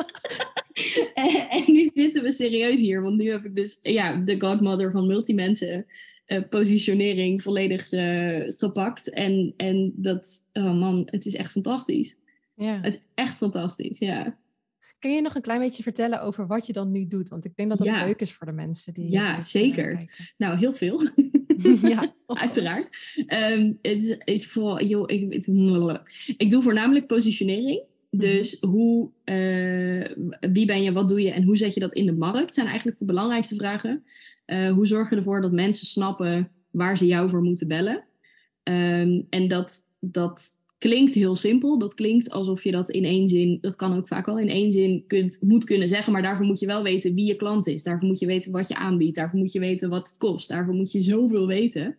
en, en nu zitten we serieus hier. Want nu heb ik dus ja, de godmother van multimensen uh, positionering volledig uh, gepakt. En, en dat, oh man, het is echt fantastisch. Ja. Het is echt fantastisch, ja. Kun je nog een klein beetje vertellen over wat je dan nu doet? Want ik denk dat dat ja. leuk is voor de mensen die... Ja, zeker. Kijken. Nou, heel veel. Ja, uiteraard. Um, het is, het is voor, joh, ik, het, ik doe voornamelijk positionering. Dus mm-hmm. hoe, uh, wie ben je, wat doe je en hoe zet je dat in de markt? Zijn eigenlijk de belangrijkste vragen. Uh, hoe zorg je ervoor dat mensen snappen waar ze jou voor moeten bellen? Um, en dat, dat klinkt heel simpel. Dat klinkt alsof je dat in één zin, dat kan ook vaak wel in één zin kunt, moet kunnen zeggen. Maar daarvoor moet je wel weten wie je klant is. Daarvoor moet je weten wat je aanbiedt. Daarvoor moet je weten wat het kost. Daarvoor moet je zoveel weten.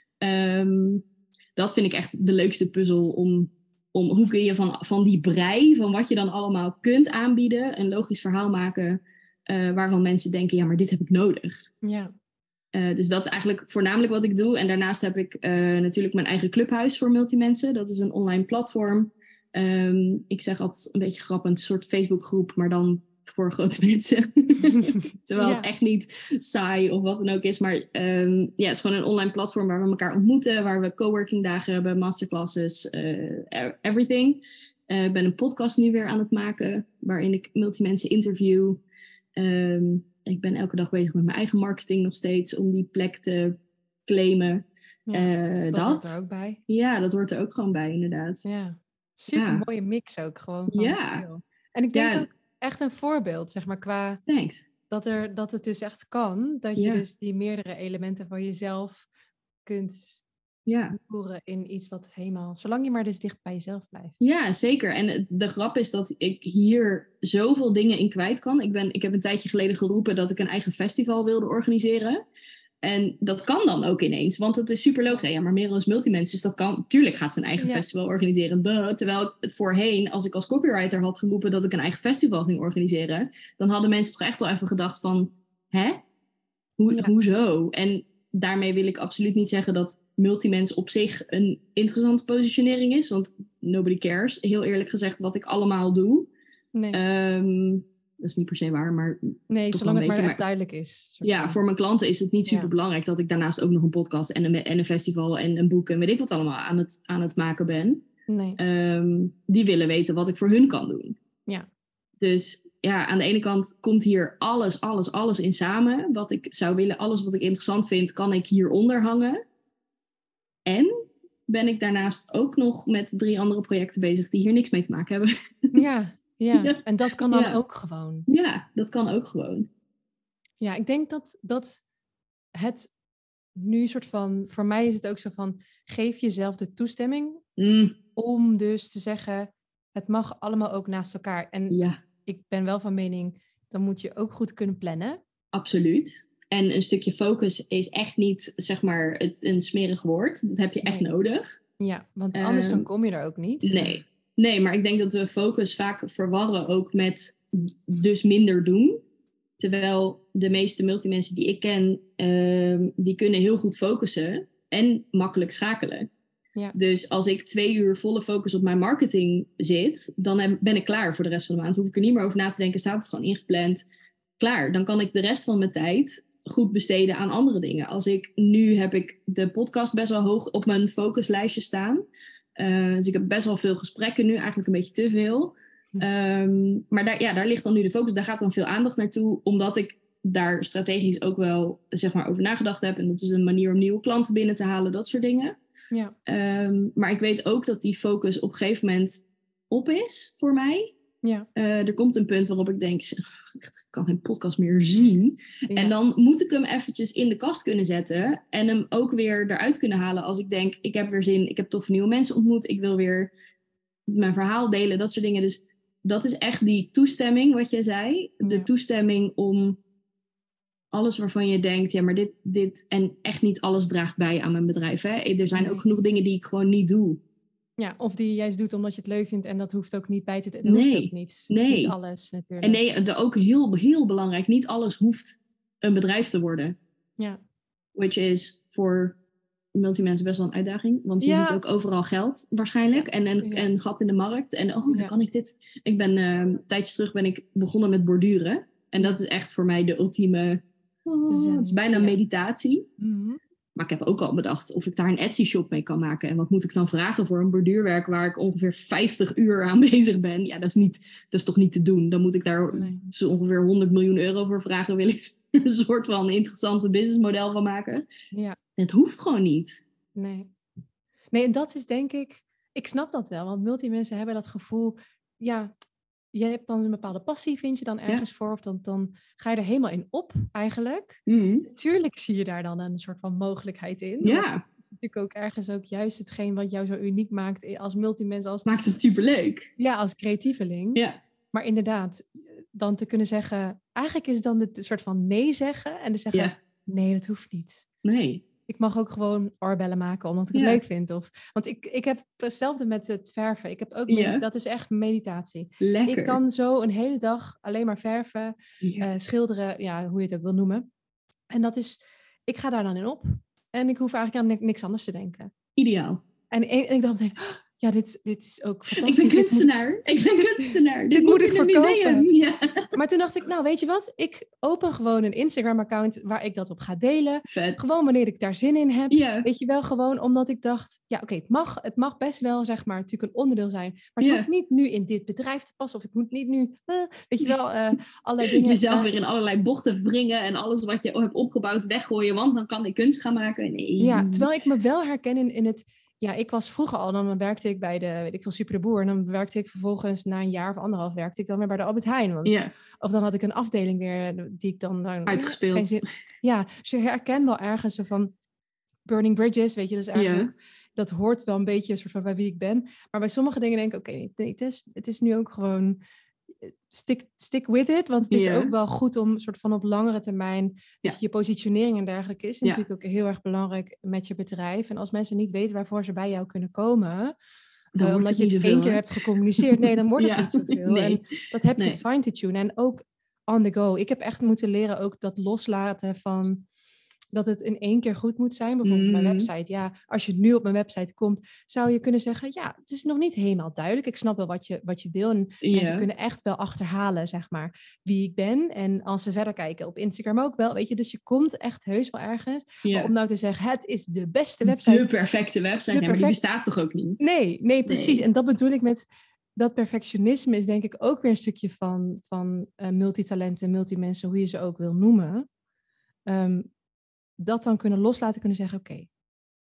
Um, dat vind ik echt de leukste puzzel om... Om, hoe kun je van, van die brei, van wat je dan allemaal kunt aanbieden, een logisch verhaal maken uh, waarvan mensen denken, ja, maar dit heb ik nodig. Ja. Uh, dus dat is eigenlijk voornamelijk wat ik doe. En daarnaast heb ik uh, natuurlijk mijn eigen clubhuis voor multimensen. Dat is een online platform. Um, ik zeg altijd een beetje grappig, een soort Facebookgroep, maar dan voor grote mensen. Terwijl ja. het echt niet saai of wat dan ook is. Maar um, ja, het is gewoon een online platform waar we elkaar ontmoeten. Waar we coworking dagen hebben, masterclasses, uh, everything. Uh, ik ben een podcast nu weer aan het maken. Waarin ik multimensen interview. Um, ik ben elke dag bezig met mijn eigen marketing nog steeds. Om die plek te claimen. Ja, uh, dat, dat hoort er ook bij. Ja, dat hoort er ook gewoon bij inderdaad. Ja, super ja. mooie mix ook gewoon. Van ja. Veel. En ik denk ja. ook echt een voorbeeld, zeg maar, qua Thanks. Dat, er, dat het dus echt kan, dat je ja. dus die meerdere elementen van jezelf kunt ja. voeren in iets wat helemaal, zolang je maar dus dicht bij jezelf blijft. Ja, zeker. En het, de grap is dat ik hier zoveel dingen in kwijt kan. Ik, ben, ik heb een tijdje geleden geroepen dat ik een eigen festival wilde organiseren. En dat kan dan ook ineens, want het is super logisch. Ja, maar Merel is multimens, dus dat kan. Tuurlijk gaat ze een eigen ja. festival organiseren. Duh. Terwijl het voorheen, als ik als copywriter had geroepen dat ik een eigen festival ging organiseren, dan hadden mensen toch echt wel even gedacht van, hè? Hoe, ja. Hoezo? En daarmee wil ik absoluut niet zeggen dat multimens op zich een interessante positionering is, want nobody cares. Heel eerlijk gezegd wat ik allemaal doe. Nee. Um, Dat is niet per se waar, maar... Nee, zolang het maar echt maar, duidelijk is. Ja, van. Voor mijn klanten is het niet super ja. belangrijk dat ik daarnaast ook nog een podcast en een, en een festival en een boek en weet ik wat allemaal aan het, aan het maken ben. Nee. Um, die willen weten wat ik voor hun kan doen. Ja. Dus ja, aan de ene kant komt hier alles, alles, alles in samen. Wat ik zou willen, alles wat ik interessant vind, kan ik hieronder hangen. En ben ik daarnaast ook nog met drie andere projecten bezig die hier niks mee te maken hebben. Ja, ja. ja. En dat kan dan ja. ook gewoon. Ja, dat kan ook gewoon. Ja, ik denk dat, dat het nu soort van... Voor mij is het ook zo van... Geef jezelf de toestemming mm. om dus te zeggen... Het mag allemaal ook naast elkaar. En ja. ik ben wel van mening... Dan moet je ook goed kunnen plannen. Absoluut. En een stukje focus is echt niet, zeg maar, het, een smerig woord. Dat heb je echt nee. nodig. Ja, want anders um, dan kom je er ook niet. Nee. nee, maar ik denk dat we focus vaak verwarren ook met dus minder doen. Terwijl de meeste multimensen die ik ken, um, die kunnen heel goed focussen en makkelijk schakelen. Ja. Dus als ik twee uur volle focus op mijn marketing zit, dan heb, ben ik klaar voor de rest van de maand. Hoef ik er niet meer over na te denken, staat het gewoon ingepland. Klaar, dan kan ik de rest van mijn tijd goed besteden aan andere dingen. Als ik, nu heb ik de podcast best wel hoog op mijn focuslijstje staan. Uh, dus ik heb best wel veel gesprekken nu, eigenlijk een beetje te veel. Um, maar daar, ja, daar ligt dan nu de focus, daar gaat dan veel aandacht naartoe, omdat ik daar strategisch ook wel, zeg maar, over nagedacht heb. En dat is een manier om nieuwe klanten binnen te halen, dat soort dingen. Ja. Um, maar ik weet ook dat die focus op een gegeven moment op is voor mij. Ja. Uh, er komt een punt waarop ik denk, ik kan geen podcast meer zien. Ja. En dan moet ik hem eventjes in de kast kunnen zetten. En hem ook weer eruit kunnen halen als ik denk, ik heb weer zin. Ik heb toffe nieuwe mensen ontmoet. Ik wil weer mijn verhaal delen. Dat soort dingen. Dus dat is echt die toestemming wat jij zei. De ja. toestemming om alles waarvan je denkt, ja, maar dit, dit... En echt niet alles draagt bij aan mijn bedrijf. Hè? Er zijn nee. ook genoeg dingen die ik gewoon niet doe. Ja, of die je juist doet omdat je het leuk vindt en dat hoeft ook niet bij te... Dat nee, hoeft ook niet. Nee. Niet alles natuurlijk. En nee, de, ook heel, heel belangrijk, niet alles hoeft een bedrijf te worden. Ja. Which is voor multimensen best wel een uitdaging. Want je ja. ziet ook overal geld waarschijnlijk. Ja. En een, ja. een gat in de markt. En oh, dan ja. kan ik dit... Ik ben uh, een tijdje terug ben ik begonnen met borduren. En dat is echt voor mij de ultieme... Oh, het is bijna ja. meditatie. Mm-hmm. Maar ik heb ook al bedacht of ik daar een Etsy-shop mee kan maken. En wat moet ik dan vragen voor een borduurwerk waar ik ongeveer vijftig uur aan bezig ben? Ja, dat is, niet, dat is toch niet te doen. Dan moet ik daar nee. zo ongeveer honderd miljoen euro voor vragen. Wil ik er een soort van interessante businessmodel van maken? Ja. Het hoeft gewoon niet. Nee. Nee, en dat is denk ik... Ik snap dat wel, want multimensen hebben dat gevoel... Ja, je hebt dan een bepaalde passie, vind je dan ergens ja. voor. Of dan, dan ga je er helemaal in op, eigenlijk. Mm. Natuurlijk zie je daar dan een soort van mogelijkheid in. Ja. Dat is natuurlijk ook ergens ook juist hetgeen wat jou zo uniek maakt als multimens. Als, maakt het superleuk. Ja, als creatieveling. Ja. Maar inderdaad, dan te kunnen zeggen... Eigenlijk is het dan het soort van nee zeggen. En dus zeggen, ja. nee, dat hoeft niet. Nee. Ik mag ook gewoon oorbellen maken, omdat ik het ja. leuk vind. Of, want ik, ik heb hetzelfde met het verven. Ik heb ook med- ja. Dat is echt meditatie. Lekker. Ik kan zo een hele dag alleen maar verven, ja. uh, schilderen, ja, hoe je het ook wil noemen. En dat is, ik ga daar dan in op. En ik hoef eigenlijk aan niks anders te denken. Ideaal. En, en, en ik dacht meteen, oh, ja, dit, dit is ook fantastisch. Ik ben kunstenaar. Moet... Ik ben kunstenaar. dit, dit moet, moet ik in een museum. Ja. Maar toen dacht ik, nou weet je wat? Ik open gewoon een Instagram-account waar ik dat op ga delen. Vet. Gewoon wanneer ik daar zin in heb. Ja. Weet je wel, gewoon omdat ik dacht... Ja, oké, okay, het, mag, het mag best wel, zeg maar, natuurlijk een onderdeel zijn. Maar het ja. hoeft niet nu in dit bedrijf te passen. Of ik moet niet nu, uh, weet je wel, uh, allerlei dingen... Jezelf uh, weer in allerlei bochten wringen en alles wat je hebt opgebouwd weggooien. Want dan kan ik kunst gaan maken. Nee. Ja, terwijl ik me wel herken in, in het... Ja, ik was vroeger al, dan werkte ik bij de, weet ik veel, Super de Boer. En dan werkte ik vervolgens na een jaar of anderhalf werkte ik dan weer bij de Albert Heijn. Want, ja. Of dan had ik een afdeling weer die ik dan... dan Uitgespeeld. Geen zin, ja, dus ik herken wel ergens zo van Burning Bridges, weet je. Dus eigenlijk, ja. Dat hoort wel een beetje soort van bij wie ik ben. Maar bij sommige dingen denk ik, oké, okay, nee, het, is, het is nu ook gewoon... Stick, stick with it, want het is yeah. ook wel goed om soort van op langere termijn ja. je positionering en dergelijke is natuurlijk ja. ook heel erg belangrijk met je bedrijf. En als mensen niet weten waarvoor ze bij jou kunnen komen, uh, omdat je het zoveel, één keer hè? hebt gecommuniceerd, nee, dan wordt het ja. niet zoveel. Nee. En dat heb je nee. fine te tunen. En ook on the go. Ik heb echt moeten leren ook dat loslaten van dat het in één keer goed moet zijn. Bijvoorbeeld Mm. mijn website. Ja, als je nu op mijn website komt, zou je kunnen zeggen, ja, het is nog niet helemaal duidelijk. Ik snap wel wat je, wat je wil. En Ja. mensen kunnen echt wel achterhalen, zeg maar, wie ik ben. En als ze verder kijken, op Instagram ook wel, weet je. Dus je komt echt heus wel ergens. Ja. Maar om nou te zeggen, het is de beste website. De perfecte website. De Nee, maar die perfect... bestaat toch ook niet? Nee, nee, precies. Nee. En dat bedoel ik met dat perfectionisme is denk ik ook weer een stukje van, van uh, multitalenten, multimensen, hoe je ze ook wil noemen. Um, dat dan kunnen loslaten, kunnen zeggen, oké, okay,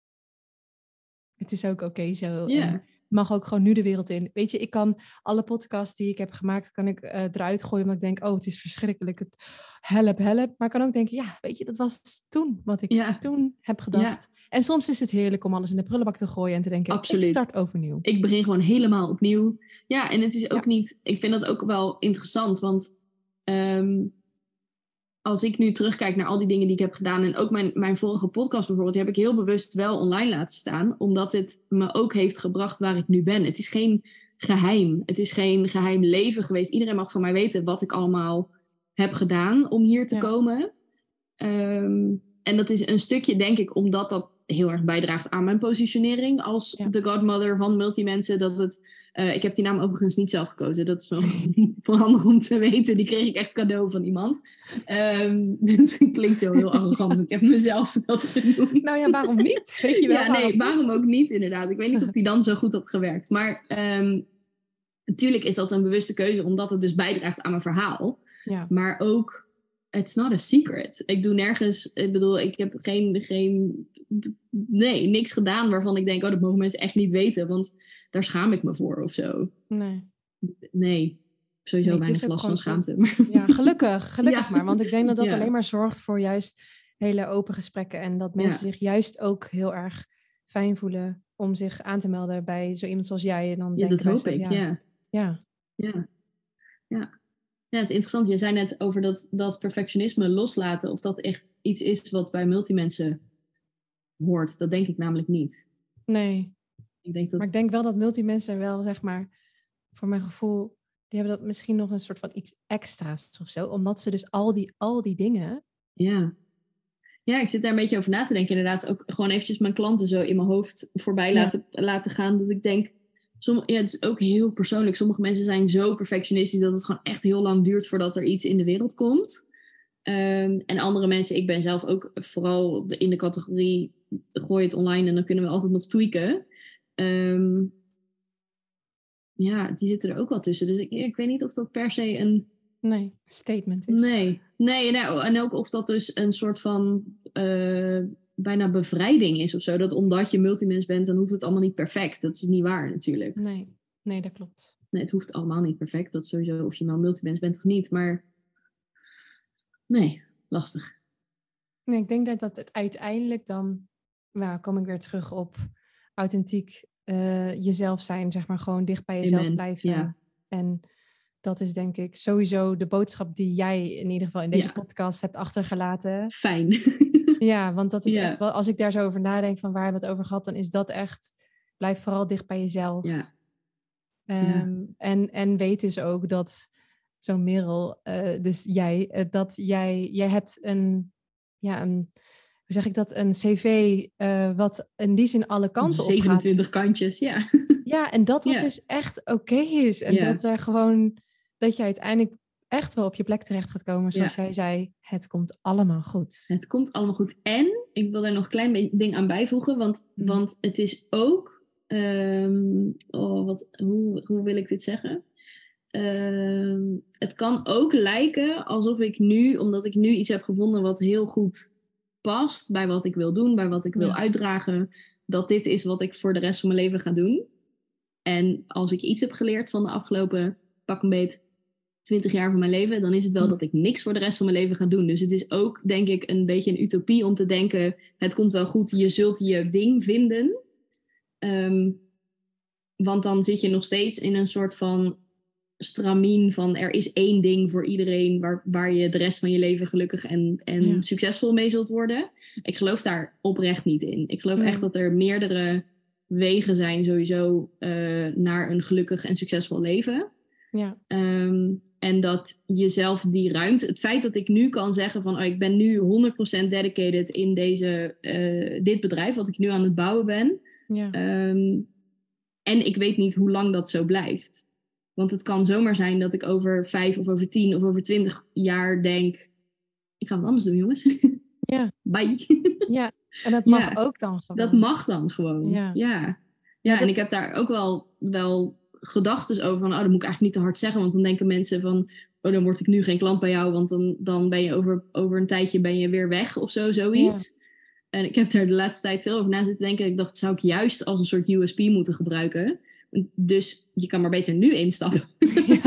het is ook oké okay zo. Yeah. En mag ook gewoon nu de wereld in. Weet je, ik kan alle podcasts die ik heb gemaakt, kan ik uh, eruit gooien, omdat ik denk, oh, het is verschrikkelijk, het help, help. Maar ik kan ook denken, ja, weet je, dat was toen wat ik yeah. toen heb gedacht. Yeah. En soms is het heerlijk om alles in de prullenbak te gooien en te denken, absoluut. Ik start overnieuw. Ik begin gewoon helemaal opnieuw. Ja, en het is ook ja. niet, ik vind dat ook wel interessant, want um, als ik nu terugkijk naar al die dingen die ik heb gedaan en ook mijn, mijn vorige podcast bijvoorbeeld, die heb ik heel bewust wel online laten staan, omdat het me ook heeft gebracht waar ik nu ben. Het is geen geheim. Het is geen geheim leven geweest. Iedereen mag van mij weten wat ik allemaal heb gedaan om hier te ja. komen. Um, en dat is een stukje, denk ik, omdat dat heel erg bijdraagt aan mijn positionering als ja. de godmother van multimensen. Dat het, uh, ik heb die naam overigens niet zelf gekozen. Dat is wel handig om te weten. Die kreeg ik echt cadeau van iemand. Um, dat klinkt zo heel arrogant. Ik heb mezelf dat genoemd. Nou ja, waarom niet? Weet je wel, ja, nee, waarom, waarom ook niet inderdaad. Ik weet niet of die dan zo goed had gewerkt. Maar um, natuurlijk is dat een bewuste keuze, omdat het dus bijdraagt aan mijn verhaal. Ja. Maar ook, it's not a secret. Ik doe nergens, ik bedoel, ik heb geen, geen, nee, niks gedaan waarvan ik denk, oh, dat mogen mensen echt niet weten, want daar schaam ik me voor of zo. Nee. Nee, sowieso nee, weinig last van schaamte. Ja, gelukkig, gelukkig ja. maar, want ik denk dat dat ja. alleen maar zorgt voor juist hele open gesprekken en dat mensen ja. zich juist ook heel erg fijn voelen om zich aan te melden bij zo iemand zoals jij. En dan ja, dat hoop ik, ja. ja. Ja. Ja. Ja. Ja, het is interessant. Je zei net over dat, dat perfectionisme loslaten. Of dat echt iets is wat bij multimensen hoort. Dat denk ik namelijk niet. Nee. Ik denk dat... Maar ik denk wel dat multimensen wel, zeg maar, voor mijn gevoel, die hebben dat misschien nog een soort van iets extra's of zo. Omdat ze dus al die, al die dingen... Ja. Ja, ik zit daar een beetje over na te denken. Inderdaad, ook gewoon eventjes mijn klanten zo in mijn hoofd voorbij ja. laten, laten gaan. Dat ik denk... Somm- ja, het is ook heel persoonlijk. Sommige mensen zijn zo perfectionistisch dat het gewoon echt heel lang duurt voordat er iets in de wereld komt. Um, en andere mensen, ik ben zelf ook vooral in de categorie gooi het online en dan kunnen we altijd nog tweaken. Um, ja, die zitten er ook wel tussen. Dus ik, ik weet niet of dat per se een... Nee, statement is. Nee, nee en, en ook of dat dus een soort van... Uh, bijna bevrijding is of zo. Dat omdat je multimens bent, dan hoeft het allemaal niet perfect. Dat is niet waar natuurlijk. Nee, nee, dat klopt. Nee, het hoeft allemaal niet perfect. Dat sowieso, of je nou multimens bent of niet. Maar nee, lastig. Nee, ik denk dat, dat het uiteindelijk dan... Nou, kom ik weer terug op authentiek uh, jezelf zijn. Zeg maar gewoon dicht bij jezelf Amen. blijven. Ja. En dat is denk ik sowieso de boodschap die jij in ieder geval in deze ja. podcast hebt achtergelaten. Fijn. Ja, want dat is ja. echt wel, als ik daar zo over nadenk van waar hebben we het over gehad, dan is dat echt, blijf vooral dicht bij jezelf. Ja. Um, ja. en, en weet dus ook dat, zo'n Merel, uh, dus jij, uh, dat jij, jij hebt een, ja, een, hoe zeg ik dat, een cv uh, wat in die zin alle kanten op gaat. zevenentwintig kantjes, ja. Ja, en dat dat ja. dus echt oké okay is. En ja. dat er gewoon, dat je uiteindelijk echt wel op je plek terecht gaat komen. Zoals ja. jij zei, het komt allemaal goed. Het komt allemaal goed. En, ik wil daar nog een klein ding aan bijvoegen. Want, mm. want het is ook... Um, oh, wat, hoe, hoe wil ik dit zeggen? Um, het kan ook lijken alsof ik nu... Omdat ik nu iets heb gevonden wat heel goed past... bij wat ik wil doen, bij wat ik wil ja. uitdragen... dat dit is wat ik voor de rest van mijn leven ga doen. En als ik iets heb geleerd van de afgelopen... pak een beet... twintig jaar van mijn leven, dan is het wel dat ik niks voor de rest van mijn leven ga doen. Dus het is ook, denk ik, een beetje een utopie om te denken, het komt wel goed, je zult je ding vinden. Um, want dan zit je nog steeds in een soort van stramien van er is één ding voor iedereen waar, waar je de rest van je leven gelukkig en, en ja. succesvol mee zult worden. Ik geloof daar oprecht niet in. Ik geloof nee. echt dat er meerdere wegen zijn sowieso uh, naar een gelukkig en succesvol leven. Ja. Um, en dat jezelf die ruimte... Het feit dat ik nu kan zeggen van... Oh, ik ben nu honderd procent dedicated in deze, uh, dit bedrijf... wat ik nu aan het bouwen ben. Ja. Um, en ik weet niet hoe lang dat zo blijft. Want het kan zomaar zijn dat ik over vijf of over tien of over twintig jaar denk... Ik ga wat anders doen, jongens. Ja. Bye. Ja, en dat mag ja. ook dan gewoon. Dat mag dan gewoon, ja. Ja, ja, ja dat... en ik heb daar ook wel, wel gedachtes over van... Oh, dat moet ik eigenlijk niet te hard zeggen. Want dan denken mensen van... Oh, dan word ik nu geen klant bij jou. Want dan, dan ben je over, over een tijdje ben je weer weg of zo, zoiets. Ja. En ik heb daar de laatste tijd veel over na zitten denken. Ik dacht, zou ik juist als een soort U S P moeten gebruiken. Dus je kan maar beter nu instappen. Ja.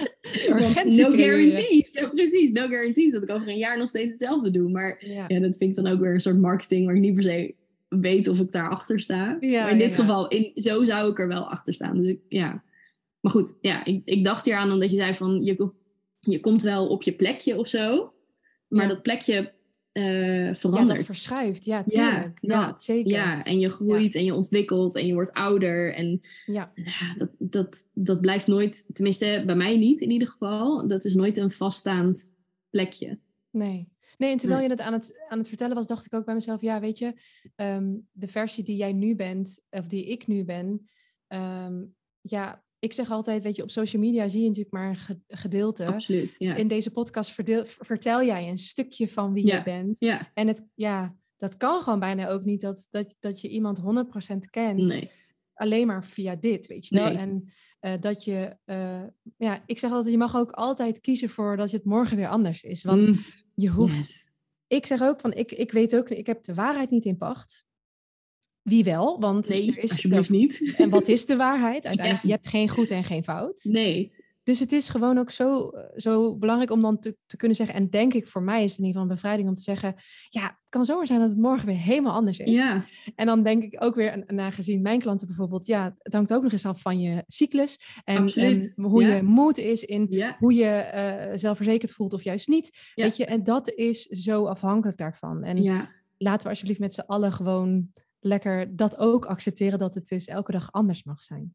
Want no guarantees. Ja, precies. No guarantees dat ik over een jaar nog steeds hetzelfde doe. Maar ja. Ja, dat vind ik dan ook weer een soort marketing... waar ik niet per se weet of ik daar achter sta. Ja, maar in dit ja, geval, in, zo zou ik er wel achter staan. Dus ik, ja. Maar goed, ja, ik, ik dacht hier aan omdat je zei van... Je, je komt wel op je plekje of zo. Maar ja. dat plekje... Uh, verandert. Ja, dat verschuift. Ja, tuurlijk. Ja, ja dat, zeker. Ja, en je groeit ja. en je ontwikkelt en je wordt ouder. En ja. Ja, dat, dat, dat blijft nooit, tenminste bij mij niet in ieder geval. Dat is nooit een vaststaand plekje. Nee. Nee, en terwijl nee. je dat aan het, aan het vertellen was, dacht ik ook bij mezelf... Ja, weet je, um, de versie die jij nu bent, of die ik nu ben... Um, ja... Ik zeg altijd, weet je, op social media zie je natuurlijk maar een gedeelte. Absoluut, ja. In deze podcast verdeel, vertel jij een stukje van wie ja, je bent. Ja. En het, ja, dat kan gewoon bijna ook niet dat, dat, dat je iemand honderd procent kent. Nee. Alleen maar via dit, weet je wel. Nee. En uh, dat je, uh, ja, ik zeg altijd, je mag ook altijd kiezen voor dat je het morgen weer anders is. Want mm. je hoeft, yes. ik zeg ook van, ik, ik weet ook, ik heb de waarheid niet in pacht. Wie wel? Want nee, er is alsjeblieft er, niet. En wat is de waarheid? Uiteindelijk, ja. Je hebt geen goed en geen fout. Nee. Dus het is gewoon ook zo, zo belangrijk om dan te, te kunnen zeggen... en denk ik, voor mij is het in ieder geval een bevrijding om te zeggen... ja, het kan zomaar zijn dat het morgen weer helemaal anders is. Ja. En dan denk ik ook weer, naar gezien mijn klanten bijvoorbeeld... ja, het hangt ook nog eens af van je cyclus... en, en hoe ja. je moed is in ja. hoe je uh, zelfverzekerd voelt of juist niet. Ja. Weet je, en dat is zo afhankelijk daarvan. En ja. laten we alsjeblieft met z'n allen gewoon... lekker dat ook accepteren dat het dus elke dag anders mag zijn.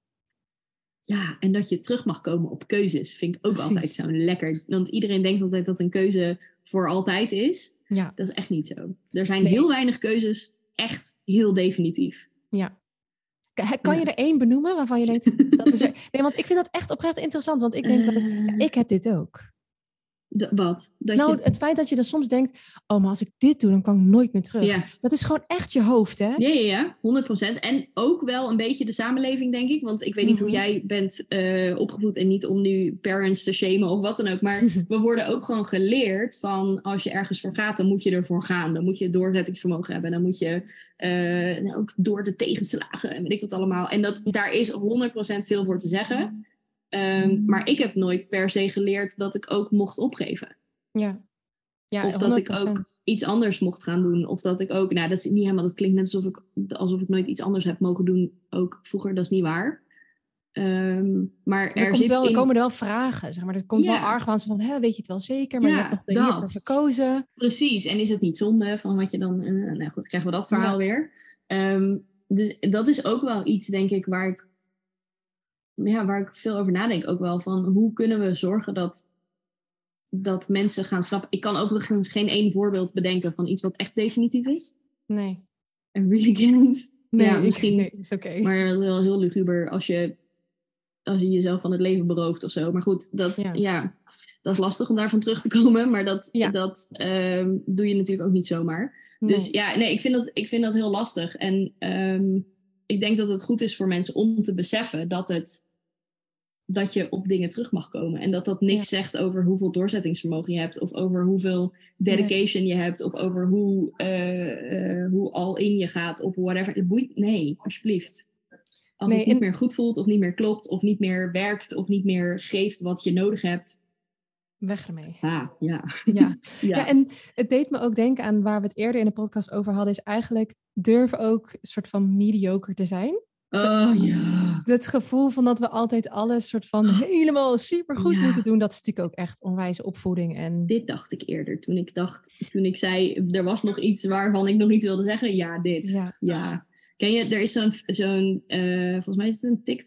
Ja, en dat je terug mag komen op keuzes vind ik ook Precies. altijd zo lekker. Want iedereen denkt altijd dat een keuze voor altijd is. Ja. Dat is echt niet zo. Er zijn nee. heel weinig keuzes echt heel definitief. Ja. Kan je ja. er één benoemen waarvan je denkt... dat is er... Nee, want ik vind dat echt oprecht interessant. Want ik denk, uh... wel eens, ja, ik heb dit ook. De, wat? Dat nou, je... het feit dat je dan soms denkt... oh, maar als ik dit doe, dan kan ik nooit meer terug. Ja. Dat is gewoon echt je hoofd, hè? Ja, ja, ja, honderd procent. En ook wel een beetje de samenleving, denk ik. Want ik weet niet mm-hmm. hoe jij bent uh, opgevoed... en niet om nu parents te shamen of wat dan ook. Maar we worden ook gewoon geleerd van... als je ergens voor gaat, dan moet je ervoor gaan. Dan moet je doorzettingsvermogen hebben. Dan moet je uh, nou, ook door de tegenslagen en weet ik wat allemaal. En dat, daar is honderd procent veel voor te zeggen... Um, maar ik heb nooit per se geleerd dat ik ook mocht opgeven. Ja. Ja, of dat ik ook iets anders mocht gaan doen. Of dat ik ook, nou dat is niet helemaal, dat klinkt net alsof ik, alsof ik nooit iets anders heb mogen doen. Ook vroeger, dat is niet waar. Um, maar er, er, komt zit wel, in... er komen er wel vragen, zeg maar. Er komt ja. wel argwaan van, hé, weet je het wel zeker? Maar ja, je hebt toch er hiervoor gekozen. Precies, en is het niet zonde van wat je dan... Uh, nou goed, krijgen we dat verhaal ja. weer. Um, dus dat is ook wel iets, denk ik, waar ik... Ja, waar ik veel over nadenk ook wel. Van hoe kunnen we zorgen dat, dat mensen gaan snappen. Ik kan overigens geen één voorbeeld bedenken van iets wat echt definitief is. Nee. I really can't. Nee, ja, misschien. Nee, is oké. Okay. Maar dat is wel heel luguber als je, als je jezelf van het leven berooft of zo. Maar goed, dat, ja. Ja, dat is lastig om daarvan terug te komen. Maar dat, ja. dat um, doe je natuurlijk ook niet zomaar. Nee. Dus ja, nee, ik vind dat, ik vind dat heel lastig. En um, ik denk dat het goed is voor mensen om te beseffen dat het dat je op dingen terug mag komen. En dat dat niks ja. zegt over hoeveel doorzettingsvermogen je hebt. Of over hoeveel dedication nee. je hebt. Of over hoe, uh, uh, hoe al in je gaat. Of whatever. Het boeit, nee, alsjeblieft. Als nee, het niet en... meer goed voelt. Of niet meer klopt. Of niet meer werkt. Of niet meer geeft wat je nodig hebt. Weg ermee. Ah, ja. Ja. ja. Ja, en het deed me ook denken aan waar we het eerder in de podcast over hadden. Is eigenlijk durf ook een soort van mediocre te zijn. Oh ja. Het gevoel van dat we altijd alles soort van helemaal supergoed ja. moeten doen. Dat is natuurlijk ook echt onwijze opvoeding. En... Dit dacht ik eerder. Toen ik dacht, toen ik zei, er was nog iets waarvan ik nog iets wilde zeggen. Ja, dit. Ja. ja. Ken je, er is zo'n, zo'n uh, volgens mij is het een TikTok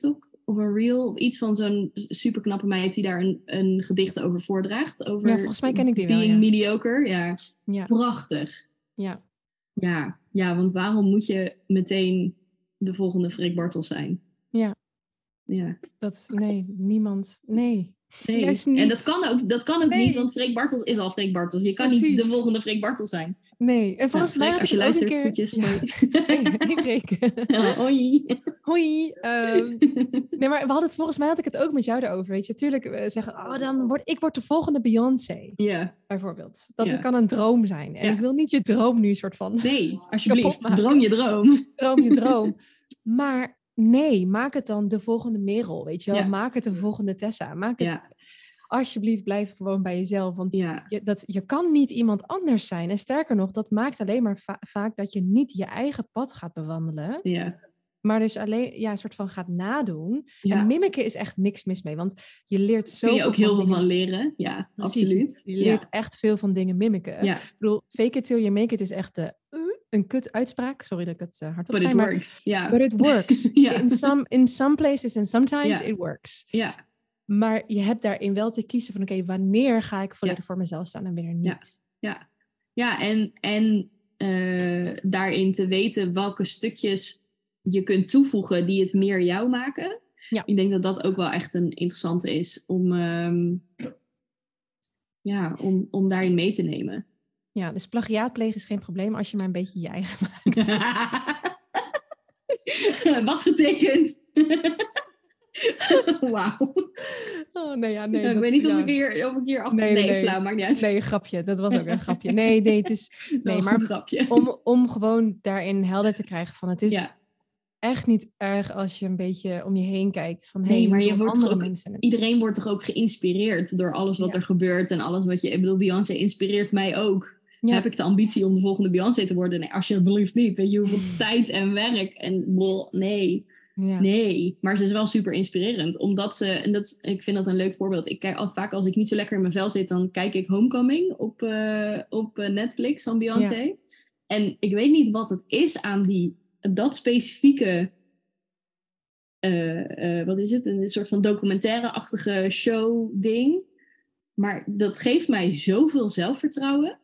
of een reel of iets van zo'n superknappe meid die daar een, een gedicht over voordraagt. Over Ja, volgens mij ken ik die wel, being ja. mediocre. Ja. Ja. Prachtig. Ja. Ja. Ja, want waarom moet je meteen de volgende Freek Bartels zijn? Ja. Ja. Dat, nee, niemand, nee. Nee. Juist niet. En dat kan ook, dat kan ook Nee. niet, want Freek Bartels is al Freek Bartels. Je kan Precies. niet de volgende Freek Bartels zijn. Nee, en volgens Nou, mij Freek, had als ik je het ook luistert, een keer... groetjes. Ja. Nee, niet Freek. Ja, hoi. Hoi. Um, nee, maar we hadden het, volgens mij had ik het ook met jou erover, weet je. Tuurlijk uh, zeggen, oh, dan word ik word de volgende Beyoncé. Ja. Bijvoorbeeld. Dat Ja. kan een droom zijn. En Ja. ik wil niet je droom nu soort van... Nee, alsjeblieft. maken. Droom je droom. Droom je droom. Maar nee, maak het dan de volgende Merel, weet je wel. Ja. Maak het de volgende Tessa. Maak het... Ja. Alsjeblieft, blijf gewoon bij jezelf. Want Ja. je, dat, je kan niet iemand anders zijn. En sterker nog, dat maakt alleen maar va- vaak dat je niet je eigen pad gaat bewandelen. Ja. Maar dus alleen ja, een soort van gaat nadoen. Ja. En mimiken is echt niks mis mee. Want je leert zo. Kun je ook heel veel van leren. Ja, Precies. absoluut. Je leert Ja. echt veel van dingen mimiken. Ja. Ik bedoel, fake it till you make it is echt de, uh, een kut uitspraak. Sorry dat ik het uh, hardop But zei. it Maar, works. Ja. but it works. Ja. in, some, in some places and sometimes Ja. it works. Ja. Maar je hebt daarin wel te kiezen van... oké, okay, wanneer ga ik volledig Ja. voor mezelf staan en wanneer niet? Ja. Ja, ja en, en uh, daarin te weten welke stukjes je kunt toevoegen die het meer jou maken. Ja. Ik denk dat dat ook wel echt een interessante is om, um, ja, om, om daarin mee te nemen. Ja, dus plagiaat plegen is geen probleem als je maar een beetje je eigen maakt. Wat getekend. Wauw. Oh, nee, ja, nee. Ja, ik dat, weet niet ja. of ik hier, of ik hier achter... Nee, Nee, nee, nee, flauw, maakt niet uit. Nee, grapje. Dat was ook een grapje. Nee, nee, het is... Nee, Wel maar een grapje. om, om gewoon daarin helder te krijgen van... het is Ja. echt niet erg als je een beetje om je heen kijkt. Van, Nee, hey, maar je hoe wordt andere ook, mensen het. iedereen wordt toch ook geïnspireerd door alles wat Ja. er gebeurt en alles wat je... Ik bedoel, Beyoncé inspireert mij ook. Ja. Heb ik de ambitie om de volgende Beyoncé te worden? Nee, alsjeblieft niet. Weet je hoeveel tijd en werk en... Bol, nee. Ja. Nee, maar ze is wel super inspirerend. Omdat ze, en dat, ik vind dat een leuk voorbeeld. Ik kijk al vaak als ik niet zo lekker in mijn vel zit, dan kijk ik Homecoming op, uh, op uh, Netflix van Beyoncé. Ja. En ik weet niet wat het is aan die, dat specifieke, uh, uh, wat is het? Een soort van documentaire-achtige show-ding. Maar dat geeft mij zoveel zelfvertrouwen.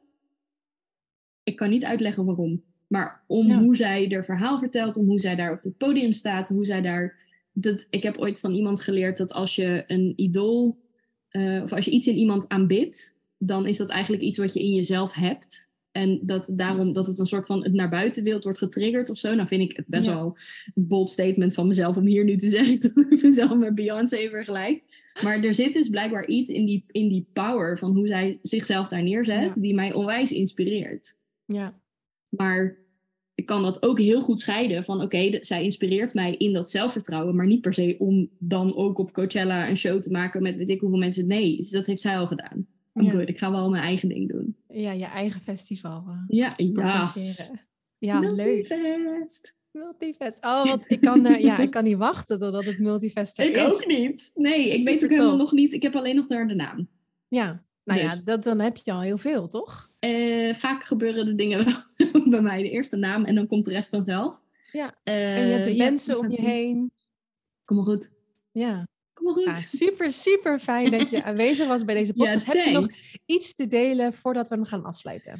Ik kan niet uitleggen waarom. Maar om ja. hoe zij haar verhaal vertelt, om hoe zij daar op het podium staat, hoe zij daar... Dat, ik heb ooit van iemand geleerd dat als je een idool, uh, of als je iets in iemand aanbidt, dan is dat eigenlijk iets wat je in jezelf hebt. En dat daarom dat het een soort van het naar buitenwereld wordt getriggerd of zo. Nou vind ik het best ja. wel een bold statement van mezelf om hier nu te zeggen dat ik mezelf met Beyoncé vergelijk. Maar er zit dus blijkbaar iets in die, in die power van hoe zij zichzelf daar neerzet, ja. die mij onwijs inspireert. Ja. Maar ik kan dat ook heel goed scheiden van oké, okay, zij inspireert mij in dat zelfvertrouwen, maar niet per se om dan ook op Coachella een show te maken met weet ik hoeveel mensen. Nee, dus dat heeft zij al gedaan. I'm ja. good, ik ga wel mijn eigen ding doen. Ja, je eigen festival. Uh, ja, yes. Ja, Multifest. Leuk. Multifest. Oh, wat ik kan er, ja, ik kan niet wachten totdat het Multifest er ik is. Ik ook niet. Nee, ik Super weet ook helemaal nog niet. Ik heb alleen nog naar de naam. Ja. Nou dus. ja, dat, dan heb je al heel veel, toch? Uh, vaak gebeuren de dingen wel bij mij. De eerste naam en dan komt de rest vanzelf. Ja, uh, en je hebt de ja, mensen om je zien. heen. Kom maar goed. Ja. Kom maar goed. Ja, super, super fijn dat je aanwezig was bij deze podcast. Ja, heb je nog iets te delen voordat we hem gaan afsluiten?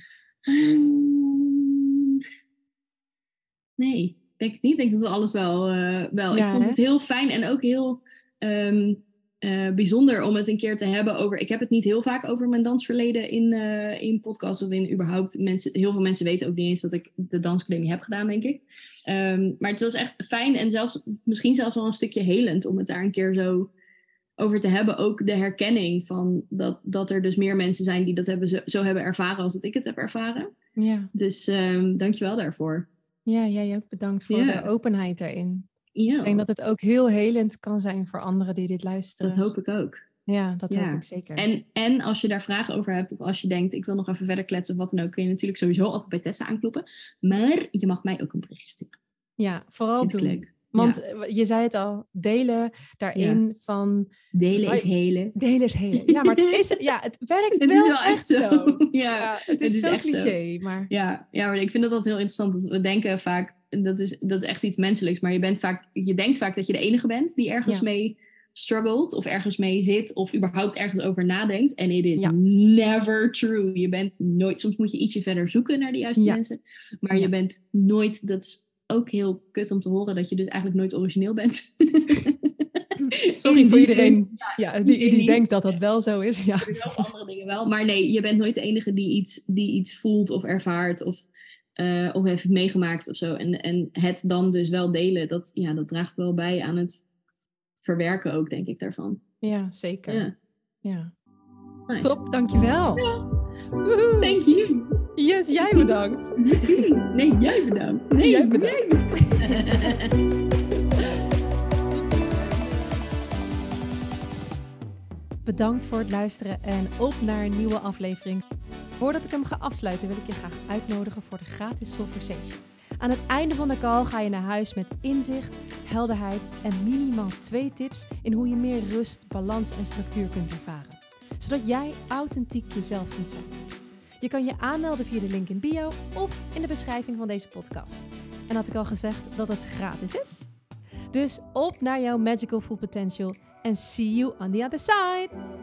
Um, nee, ik denk het niet. Ik denk dat we alles wel... Uh, wel. Ja, ik vond hè? het heel fijn en ook heel... Um, Uh, bijzonder om het een keer te hebben over... Ik heb het niet heel vaak over mijn dansverleden in, uh, in podcasts of in überhaupt... Mensen, heel veel mensen weten ook niet eens dat ik de dansacademie heb gedaan, denk ik. Um, maar het was echt fijn en zelfs misschien zelfs wel een stukje helend... om het daar een keer zo over te hebben. Ook de herkenning van dat, dat er dus meer mensen zijn... die dat hebben, zo, zo hebben ervaren als dat ik het heb ervaren. Ja. Dus um, dankjewel daarvoor. Ja, jij ook bedankt voor ja. de openheid daarin. Ja. Ik denk dat het ook heel helend kan zijn voor anderen die dit luisteren. Dat hoop ik ook. Ja, dat ja. hoop ik zeker. En, en als je daar vragen over hebt of als je denkt... ik wil nog even verder kletsen of wat dan ook... kun je natuurlijk sowieso altijd bij Tessa aankloppen. Maar je mag mij ook een berichtje sturen. Ja, vooral Vind doen. Ik leuk. Want ja. je zei het al, delen daarin ja. van... Delen is helen. Delen is helen. Ja, maar het, is, ja, het werkt het wel, is wel echt zo. zo. Ja, ja, het is, het is zo cliché. Zo. Maar... Ja, ja, maar ik vind dat altijd heel interessant. Dat we denken vaak... dat is, dat is echt iets menselijks. Maar je, bent vaak, je denkt vaak dat je de enige bent die ergens ja. mee struggelt. Of ergens mee zit. Of überhaupt ergens over nadenkt. En it is ja. never true. Je bent nooit... Soms moet je ietsje verder zoeken naar de juiste ja. mensen. Maar ja. je bent nooit... Dat is ook heel kut om te horen dat je dus eigenlijk nooit origineel bent. Sorry voor iedereen ja, ja, die, die, die denkt dat dat wel zo is. Ja. Er zijn andere dingen wel. Maar nee, je bent nooit de enige die iets, die iets voelt of ervaart of, uh, of heeft meegemaakt of zo. En, en het dan dus wel delen, dat, ja, dat draagt wel bij aan het verwerken ook, denk ik, daarvan. Ja, zeker. Ja. Ja. Nice. Top, dankjewel. Ja. Thank you. Yes, jij bedankt. Nee, jij bedankt. Nee, jij bedankt. Jij bedankt. Bedankt voor het luisteren en op naar een nieuwe aflevering. Voordat ik hem ga afsluiten wil ik je graag uitnodigen voor de gratis Soulversation. Aan het einde van de call ga je naar huis met inzicht, helderheid en minimaal twee tips in hoe je meer rust, balans en structuur kunt ervaren. Zodat jij authentiek jezelf kunt zijn. Je kan je aanmelden via de link in bio of in de beschrijving van deze podcast. En had ik al gezegd dat het gratis is? Dus op naar jouw magical full potential and see you on the other side!